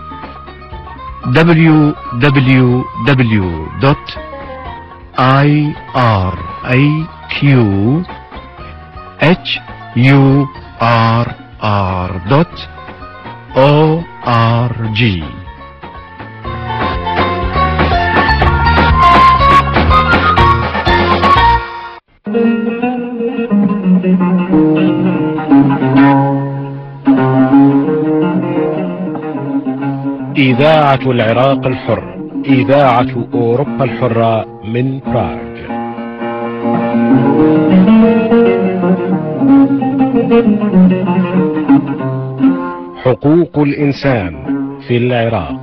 www.iraqhurr.org. إذاعة العراق الحر، إذاعة أوروبا الحرة من براغ. حقوق الإنسان في العراق.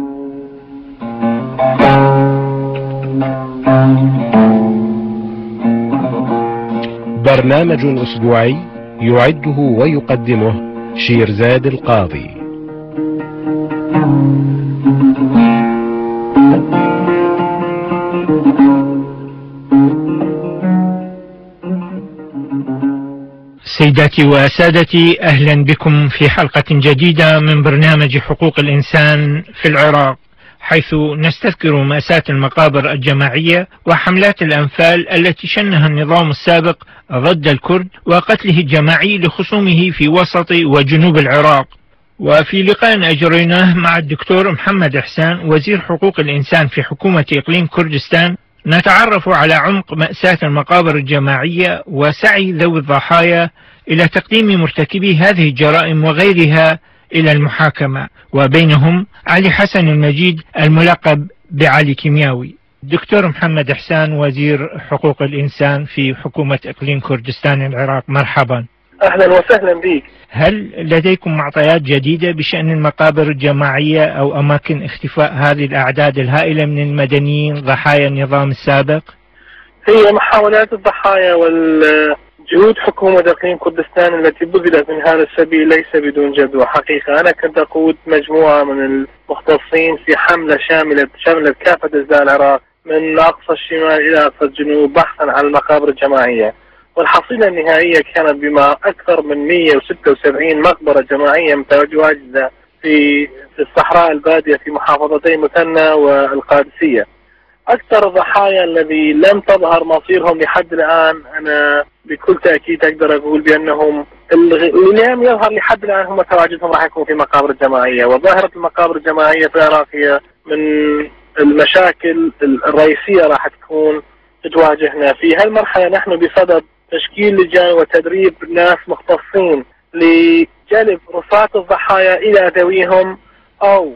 برنامج أسبوعي يعده ويقدمه شيرزاد القاضي. سيداتي وسادتي، أهلا بكم في حلقة جديدة من برنامج حقوق الإنسان في العراق، حيث نستذكر مأساة المقابر الجماعية وحملات الأنفال التي شنها النظام السابق ضد الكرد وقتله الجماعي لخصومه في وسط وجنوب العراق. وفي لقاء أجريناه مع الدكتور محمد إحسان وزير حقوق الإنسان في حكومة إقليم كردستان، نتعرف على عمق مأساة المقابر الجماعية وسعي ذوي الضحايا إلى تقديم مرتكبي هذه الجرائم وغيرها إلى المحاكمة، وبينهم علي حسن المجيد الملقب بعلي كيمياوي. دكتور محمد إحسان وزير حقوق الإنسان في حكومة إقليم كردستان العراق، مرحبا. أهلا وسهلا بك. هل لديكم معطيات جديدة بشأن المقابر الجماعية أو أماكن اختفاء هذه الأعداد الهائلة من المدنيين ضحايا النظام السابق؟ هي محاولات الضحايا والجهود حكومة إقليم كردستان التي بذلت من هذا السبيل ليس بدون جدوى حقيقة. أنا كنت أقود مجموعة من المختصين في حملة شملت كافة أجزاء العراق من أقصى الشمال إلى أقصى الجنوب بحثا عن المقابر الجماعية، والحصيلة النهائية كانت بما أكثر من 176 مقبرة جماعية متواجدة في الصحراء البادية في محافظتي مثنى والقادسية. أكثر الضحايا الذي لم تظهر مصيرهم لحد الآن، أنا بكل تأكيد أقدر أقول بأنهم اللي لم يظهر لحد الآن هم تواجدهم راح يكون في مقابر الجماعية. وظاهرة المقابر الجماعية في العراق هي من المشاكل الرئيسية راح تكون تواجهنا في هالمرحلة. نحن بصدد تشكيل لجان وتدريب ناس مختصين لجلب رفات الضحايا إلى ذويهم، أو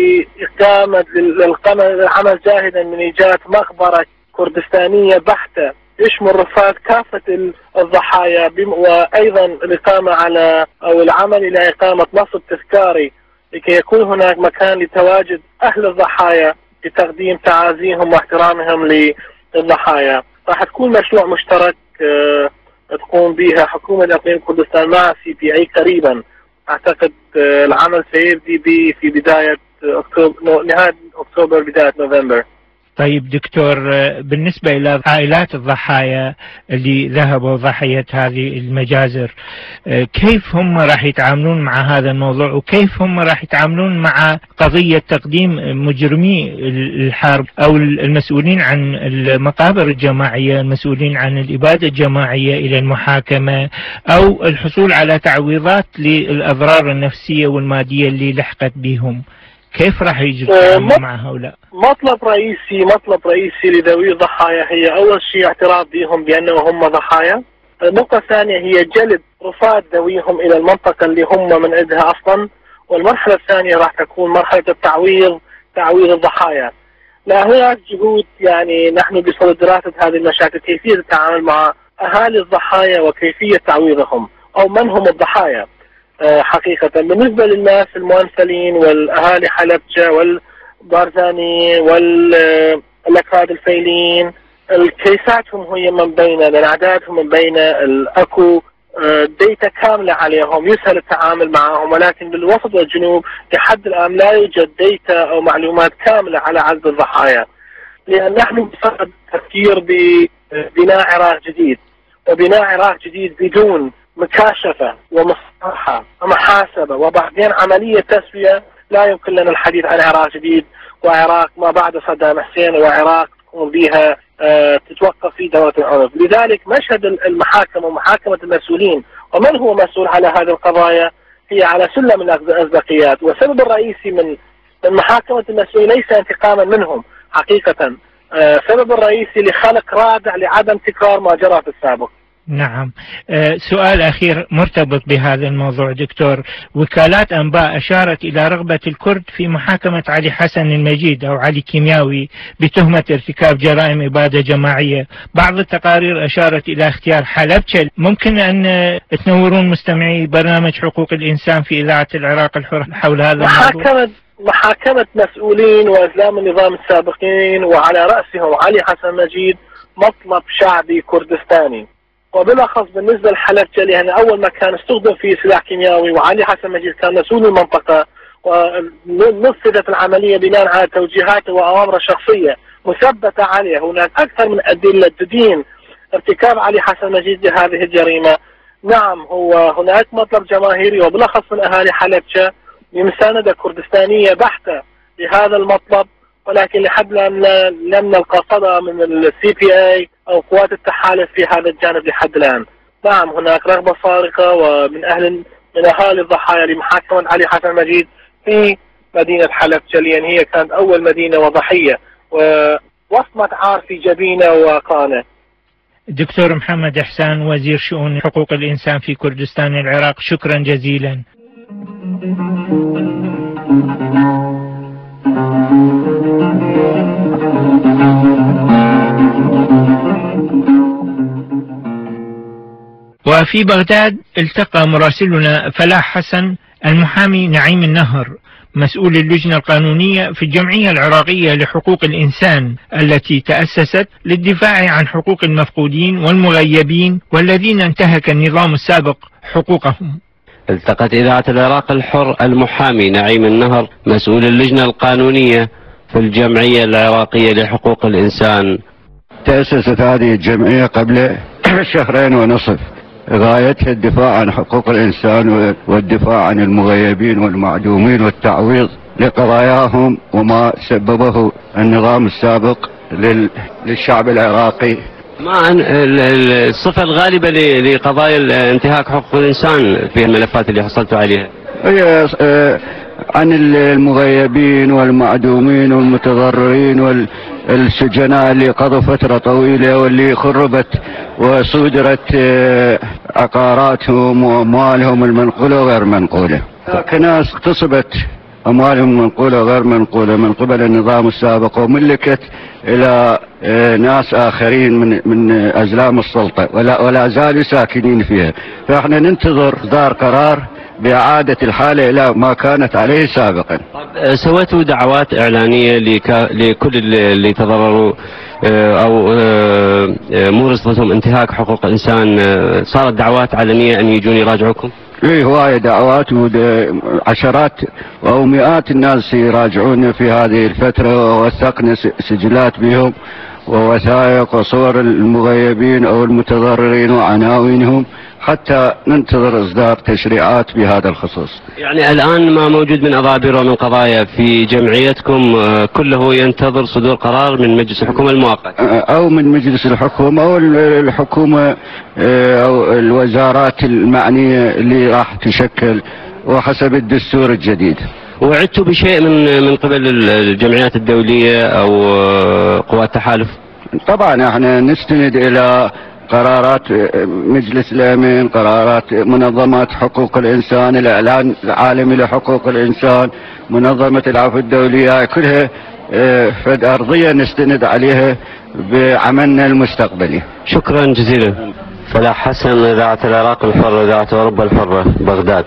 للعمل جاهدا من إيجاد مقبرة كردستانية بحتة يشمل رفات كافة الضحايا، وأيضا الإقامة على أو العمل إلى إقامة نصب تذكاري لكي يكون هناك مكان لتواجد أهل الضحايا لتقديم تعازيهم واحترامهم للضحايا. راح تكون مشروع مشترك تقوم بها حكومة إقليم كردستان مع CPI قريبا. أعتقد العمل سيبدي في بداية أكتوبر، نهاية أكتوبر بداية نوفمبر. طيب دكتور، بالنسبة إلى عائلات الضحايا اللي ذهبوا ضحية هذه المجازر، كيف هم راح يتعاملون مع هذا الموضوع، وكيف هم راح يتعاملون مع قضية تقديم مجرمي الحرب أو المسؤولين عن المقابر الجماعية، المسؤولين عن الإبادة الجماعية إلى المحاكمة، أو الحصول على تعويضات للأضرار النفسية والمادية اللي لحقت بهم؟ كيف راح يتعاملوا مع هؤلاء؟ مطلب رئيسي لذوي الضحايا هي أول شيء اعتراف بهم بأنهم هم ضحايا. النقطة الثانية هي جلب رفات ذويهم إلى المنطقة اللي هم من عندها أصلا. والمرحلة الثانية راح تكون مرحلة تعويض الضحايا. لا هناك جهود، يعني نحن بصدد دراسة هذه المشاكل، كيفية التعامل مع أهالي الضحايا وكيفية تعويضهم أو من هم الضحايا. حقيقة بالنسبة للناس المؤنثلين والأهالي حلبجة والبارزاني والأكراد الفيلين، كيساتهم هي من بين أعدادهم من بين الأكو ديتا كاملة عليهم، يسهل التعامل معهم، ولكن بالوسط والجنوب لحد الآن لا يوجد ديتا أو معلومات كاملة على عدد الضحايا، لأن نحن بصدد التفكير ببناء عراق جديد، وبناء عراق جديد بدون مكاشفة ومصالحة ومحاسبة وبعدين عملية تسوية لا يمكن لنا الحديث عن عراق جديد وعراق ما بعد صدام حسين وعراق تكون بها تتوقف في دولة العنف. لذلك مشهد المحاكمة ومحاكمة المسؤولين ومن هو مسؤول على هذه القضايا هي على سلم الأسبقيات، والسبب الرئيسي من محاكمة المسؤولين ليس انتقاما منهم حقيقة، سبب الرئيسي لخلق رادع لعدم تكرار ما جرى في السابق. نعم. سؤال أخير مرتبط بهذا الموضوع دكتور، وكالات أنباء أشارت إلى رغبة الكرد في محاكمة علي حسن المجيد أو علي كيمياوي بتهمة ارتكاب جرائم إبادة جماعية. بعض التقارير أشارت إلى اختيار حلبجة. ممكن أن تنورون مستمعي برنامج حقوق الإنسان في إذاعة العراق الحر حول هذا الموضوع؟ محاكمة مسؤولين وإسلام النظام السابقين وعلى رأسهم علي حسن المجيد مطلب شعبي كردستاني، وبالأخص بالنسبة لحلبجة لأن أول ما كان استخدم فيه سلاح كيميائي وعلي حسن مجيد كان مسؤول المنطقة، ونفذت العملية بناء على توجيهاته وأوامره الشخصية مثبتة عليه. هناك أكثر من أدلة تدين ارتكاب علي حسن مجيد لهذه الجريمة. نعم، هو هناك مطلب جماهيري وبالأخص من أهالي حلبجة بمساندة كردستانية بحتة لهذا المطلب، ولكن لحد الآن لم نلقى صدى من الCPA أو قوات التحالف في هذا الجانب لحد الآن. نعم، هناك رغبة صارخة ومن أهالي الضحايا لمحاكمة علي حسن مجيد في مدينة حلبجة، لأن هي كانت أول مدينة وضحية ووصمة عار في جبينة وقانة. دكتور محمد إحسان، وزير شؤون حقوق الإنسان في كردستان العراق، شكرا جزيلا. وفي بغداد التقى مراسلنا فلاح حسن المحامي نعيم النهر مسؤول اللجنة القانونية في الجمعية العراقية لحقوق الإنسان التي تأسست للدفاع عن حقوق المفقودين والمغيبين والذين انتهك النظام السابق حقوقهم. التقت إذاعة العراق الحر المحامي نعيم النهر مسؤول اللجنة القانونية في الجمعية العراقية لحقوق الإنسان. تأسست هذه الجمعية قبل 2 شهرين ونصف، غايتها الدفاع عن حقوق الإنسان والدفاع عن المغيبين والمعدومين والتعويض لقضاياهم وما سببه النظام السابق للشعب العراقي. ما الصفة الغالبة لقضايا انتهاك حقوق الإنسان في الملفات اللي حصلتوا عليها؟ هي عن المغيبين والمعدومين والمتضررين والسجناء اللي قضوا فترة طويلة واللي خربت وصودرت عقاراتهم وأموالهم المنقولة وغير منقولة. ناس اغتصبت أموالهم منقولة وغير منقولة من قبل النظام السابق وملكت إلى ناس آخرين من أزلام السلطة ولا زالوا ساكنين فيها. فإحنا ننتظر إصدار قرار بإعادة الحالة إلى ما كانت عليه سابقا. سويتوا دعوات إعلانية لكل اللي تضرروا أو مورستهم انتهاك حقوق الإنسان؟ صارت دعوات علنية أن يجون يراجعوكم؟ فيه هواية دعوات عشرات أو مئات الناس يراجعون في هذه الفترة، ووثقنا سجلات بهم ووثائق وصور المغيبين أو المتضررين وعناوينهم حتى ننتظر إصدار تشريعات بهذا الخصوص. يعني الآن ما موجود من أضابر ومن قضايا في جمعيتكم كله ينتظر صدور قرار من مجلس الحكومة المؤقت أو من مجلس الحكومة أو الحكومة أو الوزارات المعنية اللي راح تشكل وحسب الدستور الجديد. وعدتوا بشيء من قبل الجمعيات الدولية أو قوات التحالف؟ طبعا احنا نستند إلى قرارات مجلس الأمن، قرارات منظمات حقوق الإنسان، الإعلان العالمي لحقوق الإنسان، منظمة العفو الدولية، كلها فد أرضية نستند عليها بعملنا المستقبلي. شكرا جزيلا. فلاح حسن، إذاعة العراق الحرة، إذاعة أوروبا الحرة، بغداد.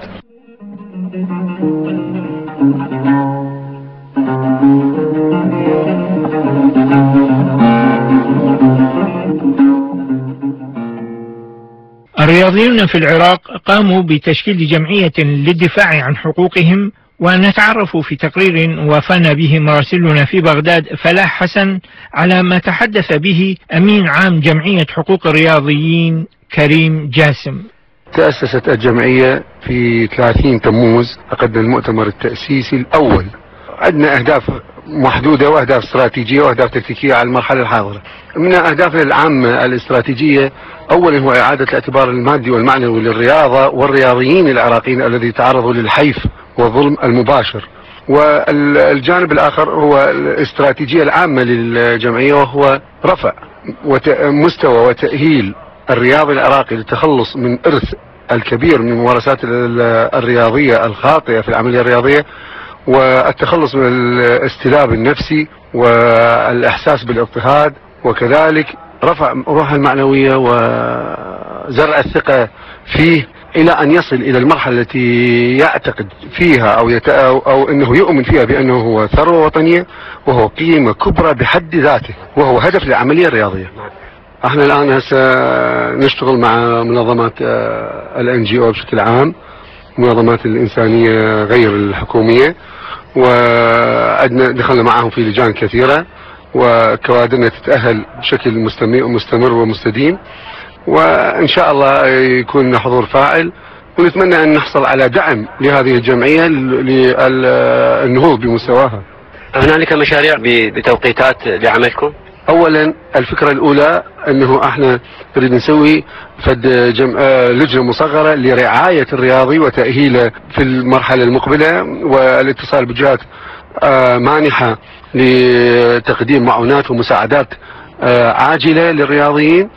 الرياضيون في العراق قاموا بتشكيل جمعية للدفاع عن حقوقهم، ونتعرف في تقرير وافانا به مراسلنا في بغداد فلاح حسن على ما تحدث به أمين عام جمعية حقوق الرياضيين كريم جاسم. تأسست الجمعية في 30 تموز، عقدنا المؤتمر التأسيسي الأول. عندنا أهداف محدودة وأهداف استراتيجية وأهداف تكتيكية على المرحلة الحاضرة. من أهدافنا العامة الاستراتيجية أولا هو إعادة الاعتبار المادي والمعنوي للرياضة والرياضيين العراقيين الذي تعرضوا للحيف والظلم المباشر. والجانب الآخر هو الاستراتيجية العامة للجمعية، وهو رفع مستوى وتأهيل الرياضي العراقي للتخلص من إرث الكبير من الممارسات الرياضية الخاطئة في العملية الرياضية، والتخلص من الاستلاب النفسي والإحساس بالاضطهاد، وكذلك رفع روحه المعنوية وزرع الثقة فيه إلى أن يصل إلى المرحلة التي يعتقد فيها أو أنه يؤمن فيها بأنه هو ثروة وطنية وهو قيمة كبرى بحد ذاته وهو هدف للعملية الرياضية. احنا الآن هسه نشتغل مع منظمات الNGO بشكل عام، منظمات الإنسانية غير الحكومية، وعندنا دخلنا معهم في لجان كثيرة، وكوادرنا تتأهل بشكل مستمر ومستديم، وإن شاء الله يكون حضور فاعل، ونتمنى أن نحصل على دعم لهذه الجمعية للنهوض بمستواها. هنالك مشاريع بتوقيتات لعملكم؟ اولا الفكرة الاولى انه احنا نريد نسوي لجنة مصغرة لرعاية الرياضي وتأهيله في المرحلة المقبلة، والاتصال بجهات مانحة لتقديم معونات ومساعدات عاجلة للرياضيين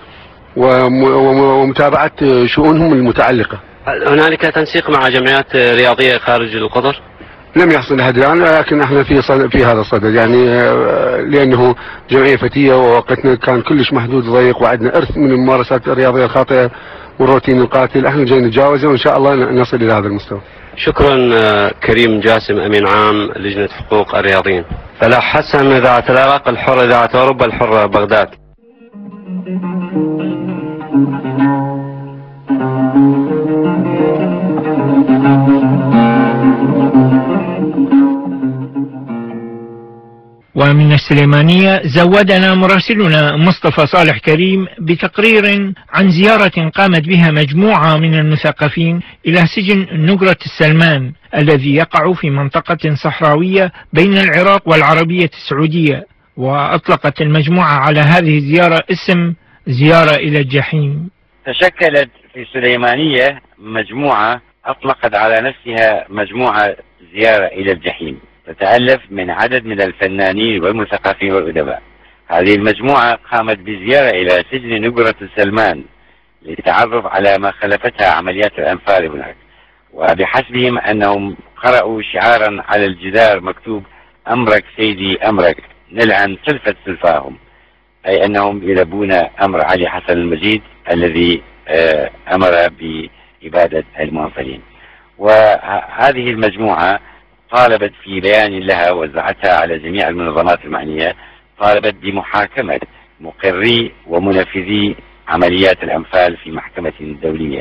ومتابعة شؤونهم المتعلقة. هنالك تنسيق مع جمعيات رياضية خارج القطر؟ لم يحصل لحد الآن، لكن احنا في هذا الصدد، يعني لأنه جمعية فتية ووقتنا كان كلش محدود ضيق، وعندنا إرث من الممارسات الرياضية الخاطئة والروتين القاتل، احنا جاي نتجاوزه وإن شاء الله نصل إلى هذا المستوى. شكرا كريم جاسم، أمين عام لجنة حقوق الرياضيين. فلاح حسن، إذاعة العراق الحرة، إذاعة أوروبا الحرة، بغداد. ومن السليمانية زودنا مراسلنا مصطفى صالح كريم بتقرير عن زيارة قامت بها مجموعة من المثقفين إلى سجن نقرة السلمان الذي يقع في منطقة صحراوية بين العراق والعربية السعودية، وأطلقت المجموعة على هذه الزيارة اسم زيارة إلى الجحيم. تشكلت في السليمانية مجموعة أطلقت على نفسها مجموعة زيارة إلى الجحيم، تتألف من عدد من الفنانين والمثقفين والأدباء. هذه المجموعة قامت بزيارة إلى سجن نقرة السلمان للتعرف على ما خلفتها عمليات الأنفال هناك، وبحسبهم أنهم قرأوا شعارا على الجدار مكتوب أمرك سيدي أمرك نلعن سلفة سلفاهم، أي أنهم يلبون أمر علي حسن المجيد الذي أمر بإبادة المنفلين. وهذه المجموعة طالبت في بيان لها وزعتها على جميع المنظمات المعنية، طالبت بمحاكمة مقري ومنفذي عمليات الأنفال في محكمة دولية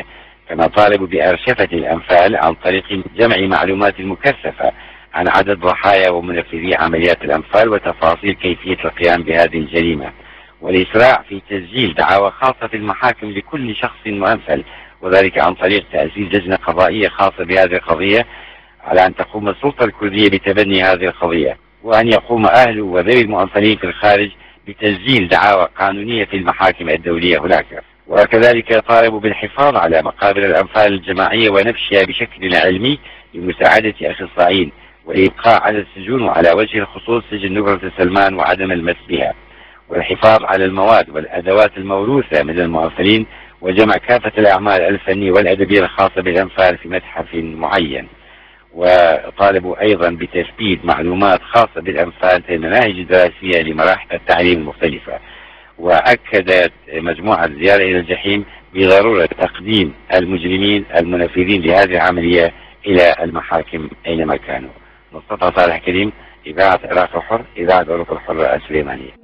كما طالبوا بأرشفة الأنفال عن طريق جمع معلومات مكثفة عن عدد ضحايا ومنفذي عمليات الأنفال وتفاصيل كيفية القيام بهذه الجريمة، والإسراع في تسجيل دعاوى خاصة في المحاكم لكل شخص مؤنفل، وذلك عن طريق تأسيس لجنة قضائية خاصة بهذه القضية، على أن تقوم السلطة الكردية بتبني هذه القضية، وأن يقوم أهل وذوي المؤنفلين في الخارج بتسجيل دعاوى قانونية في المحاكم الدولية هناك. وكذلك طالبوا بالحفاظ على مقابر الأنفال الجماعية ونبشها بشكل علمي لمساعدة أخصائيين، والإبقاء على السجون وعلى وجه الخصوص سجن نقرة سلمان وعدم المس بها، والحفاظ على المواد والأدوات الموروثة من المؤنفلين، وجمع كافة الأعمال الفنية والأدبية الخاصة بالأنفال في متحف معين. وطالبوا أيضا بتثبيت معلومات خاصة بالأنفال في المناهج الدراسية لمراحل التعليم المختلفة. وأكدت مجموعة زيارة إلى الجحيم بضرورة تقديم المجرمين المنفذين لهذه العملية إلى المحاكم أينما كانوا. مصطفى صالح كريم، إذاعة العراق الحر، إذاعة العراق الحرة السليمانية.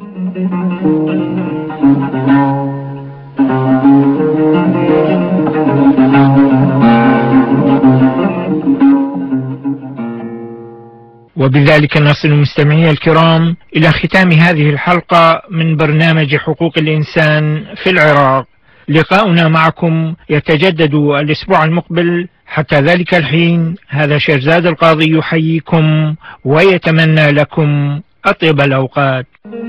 وبذلك نصل مستمعي الكرام إلى ختام هذه الحلقة من برنامج حقوق الإنسان في العراق. لقاؤنا معكم يتجدد الأسبوع المقبل. حتى ذلك الحين، هذا شيرزاد القاضي يحييكم ويتمنى لكم أطيب الأوقات.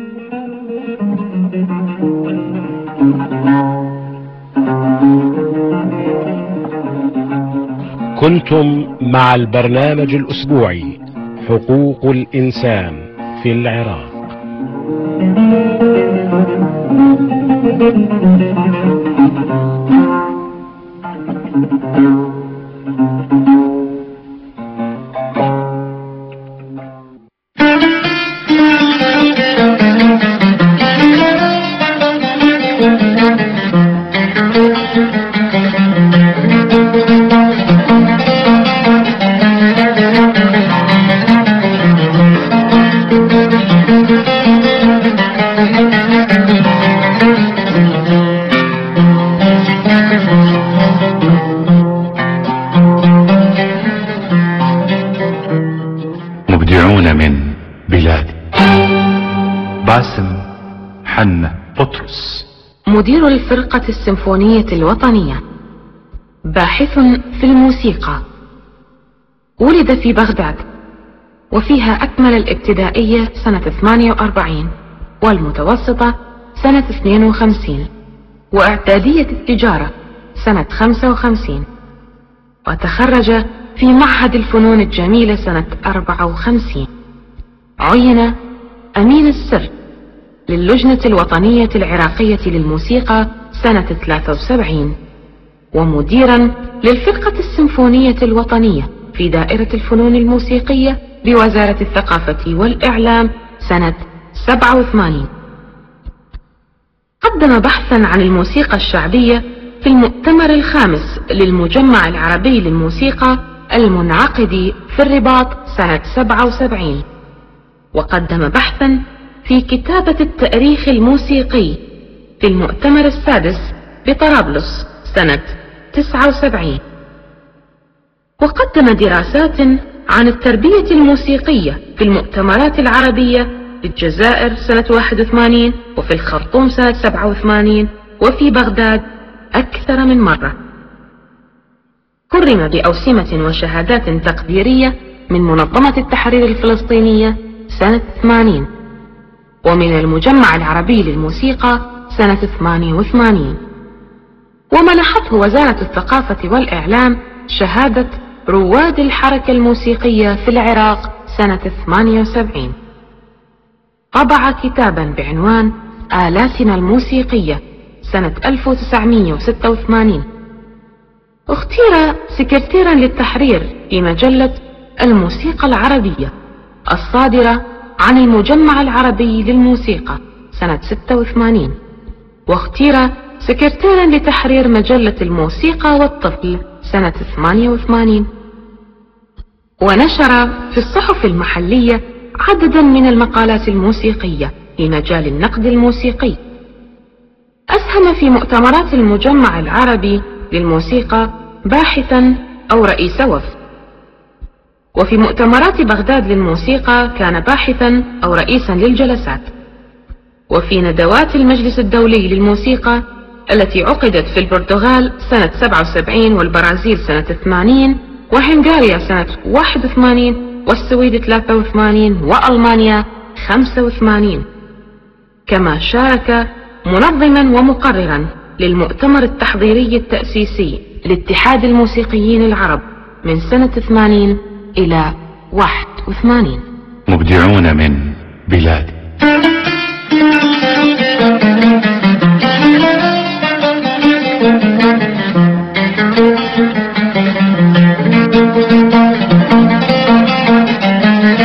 كنتم مع البرنامج الأسبوعي حقوق الإنسان في العراق. مبدعون من بلاد. باسم حنة بطرس، مدير الفرقة السيمفونية الوطنية، باحث في الموسيقى، ولد في بغداد، وفيها أكمل الابتدائية سنة 48 والمتوسطة سنة 52 وإعدادية التجارة سنة 55، وتخرج في معهد الفنون الجميلة سنة 54. عين أمين السر للجنة الوطنية العراقية للموسيقى سنة 73، ومديرا للفرقة السيمفونية الوطنية في دائرة الفنون الموسيقية بوزارة الثقافة والإعلام سنة 87. قدم بحثا عن الموسيقى الشعبية في المؤتمر الخامس للمجمع العربي للموسيقى المنعقد في الرباط سنة 77، وقدم بحثا في كتابة التاريخ الموسيقي في المؤتمر السادس بطرابلس سنة 79، وقدم دراسات عن التربية الموسيقية في المؤتمرات العربية في الجزائر سنة 81 وفي الخرطوم سنة 87 وفي بغداد أكثر من مرة. كرم بأوسمة وشهادات تقديرية من منظمة التحرير الفلسطينية سنة 80 ومن المجمع العربي للموسيقى سنة 88، ومنحته وزارة الثقافة والإعلام شهادة رواد الحركة الموسيقية في العراق سنة 78. طبع كتابا بعنوان آلاتنا الموسيقية سنة 1986. اختير سكرتيرا للتحرير في مجلة الموسيقى العربية الصادرة عن المجمع العربي للموسيقى سنة 86، واختير سكرتيرا لتحرير مجلة الموسيقى والطفل سنة 88، ونشر في الصحف المحلية عددا من المقالات الموسيقية في مجال النقد الموسيقي. أسهم في مؤتمرات المجمع العربي للموسيقى باحثا أو رئيس وفد. وفي مؤتمرات بغداد للموسيقى كان باحثا أو رئيسا للجلسات. وفي ندوات المجلس الدولي للموسيقى التي عقدت في البرتغال سنة 77 والبرازيل سنة 80 وهنغاريا سنة 81 والسويد 83 وألمانيا 85. كما شارك منظما ومقررا للمؤتمر التحضيري التأسيسي لاتحاد الموسيقيين العرب من سنة 80 إلى 81. مبدعون من بلاد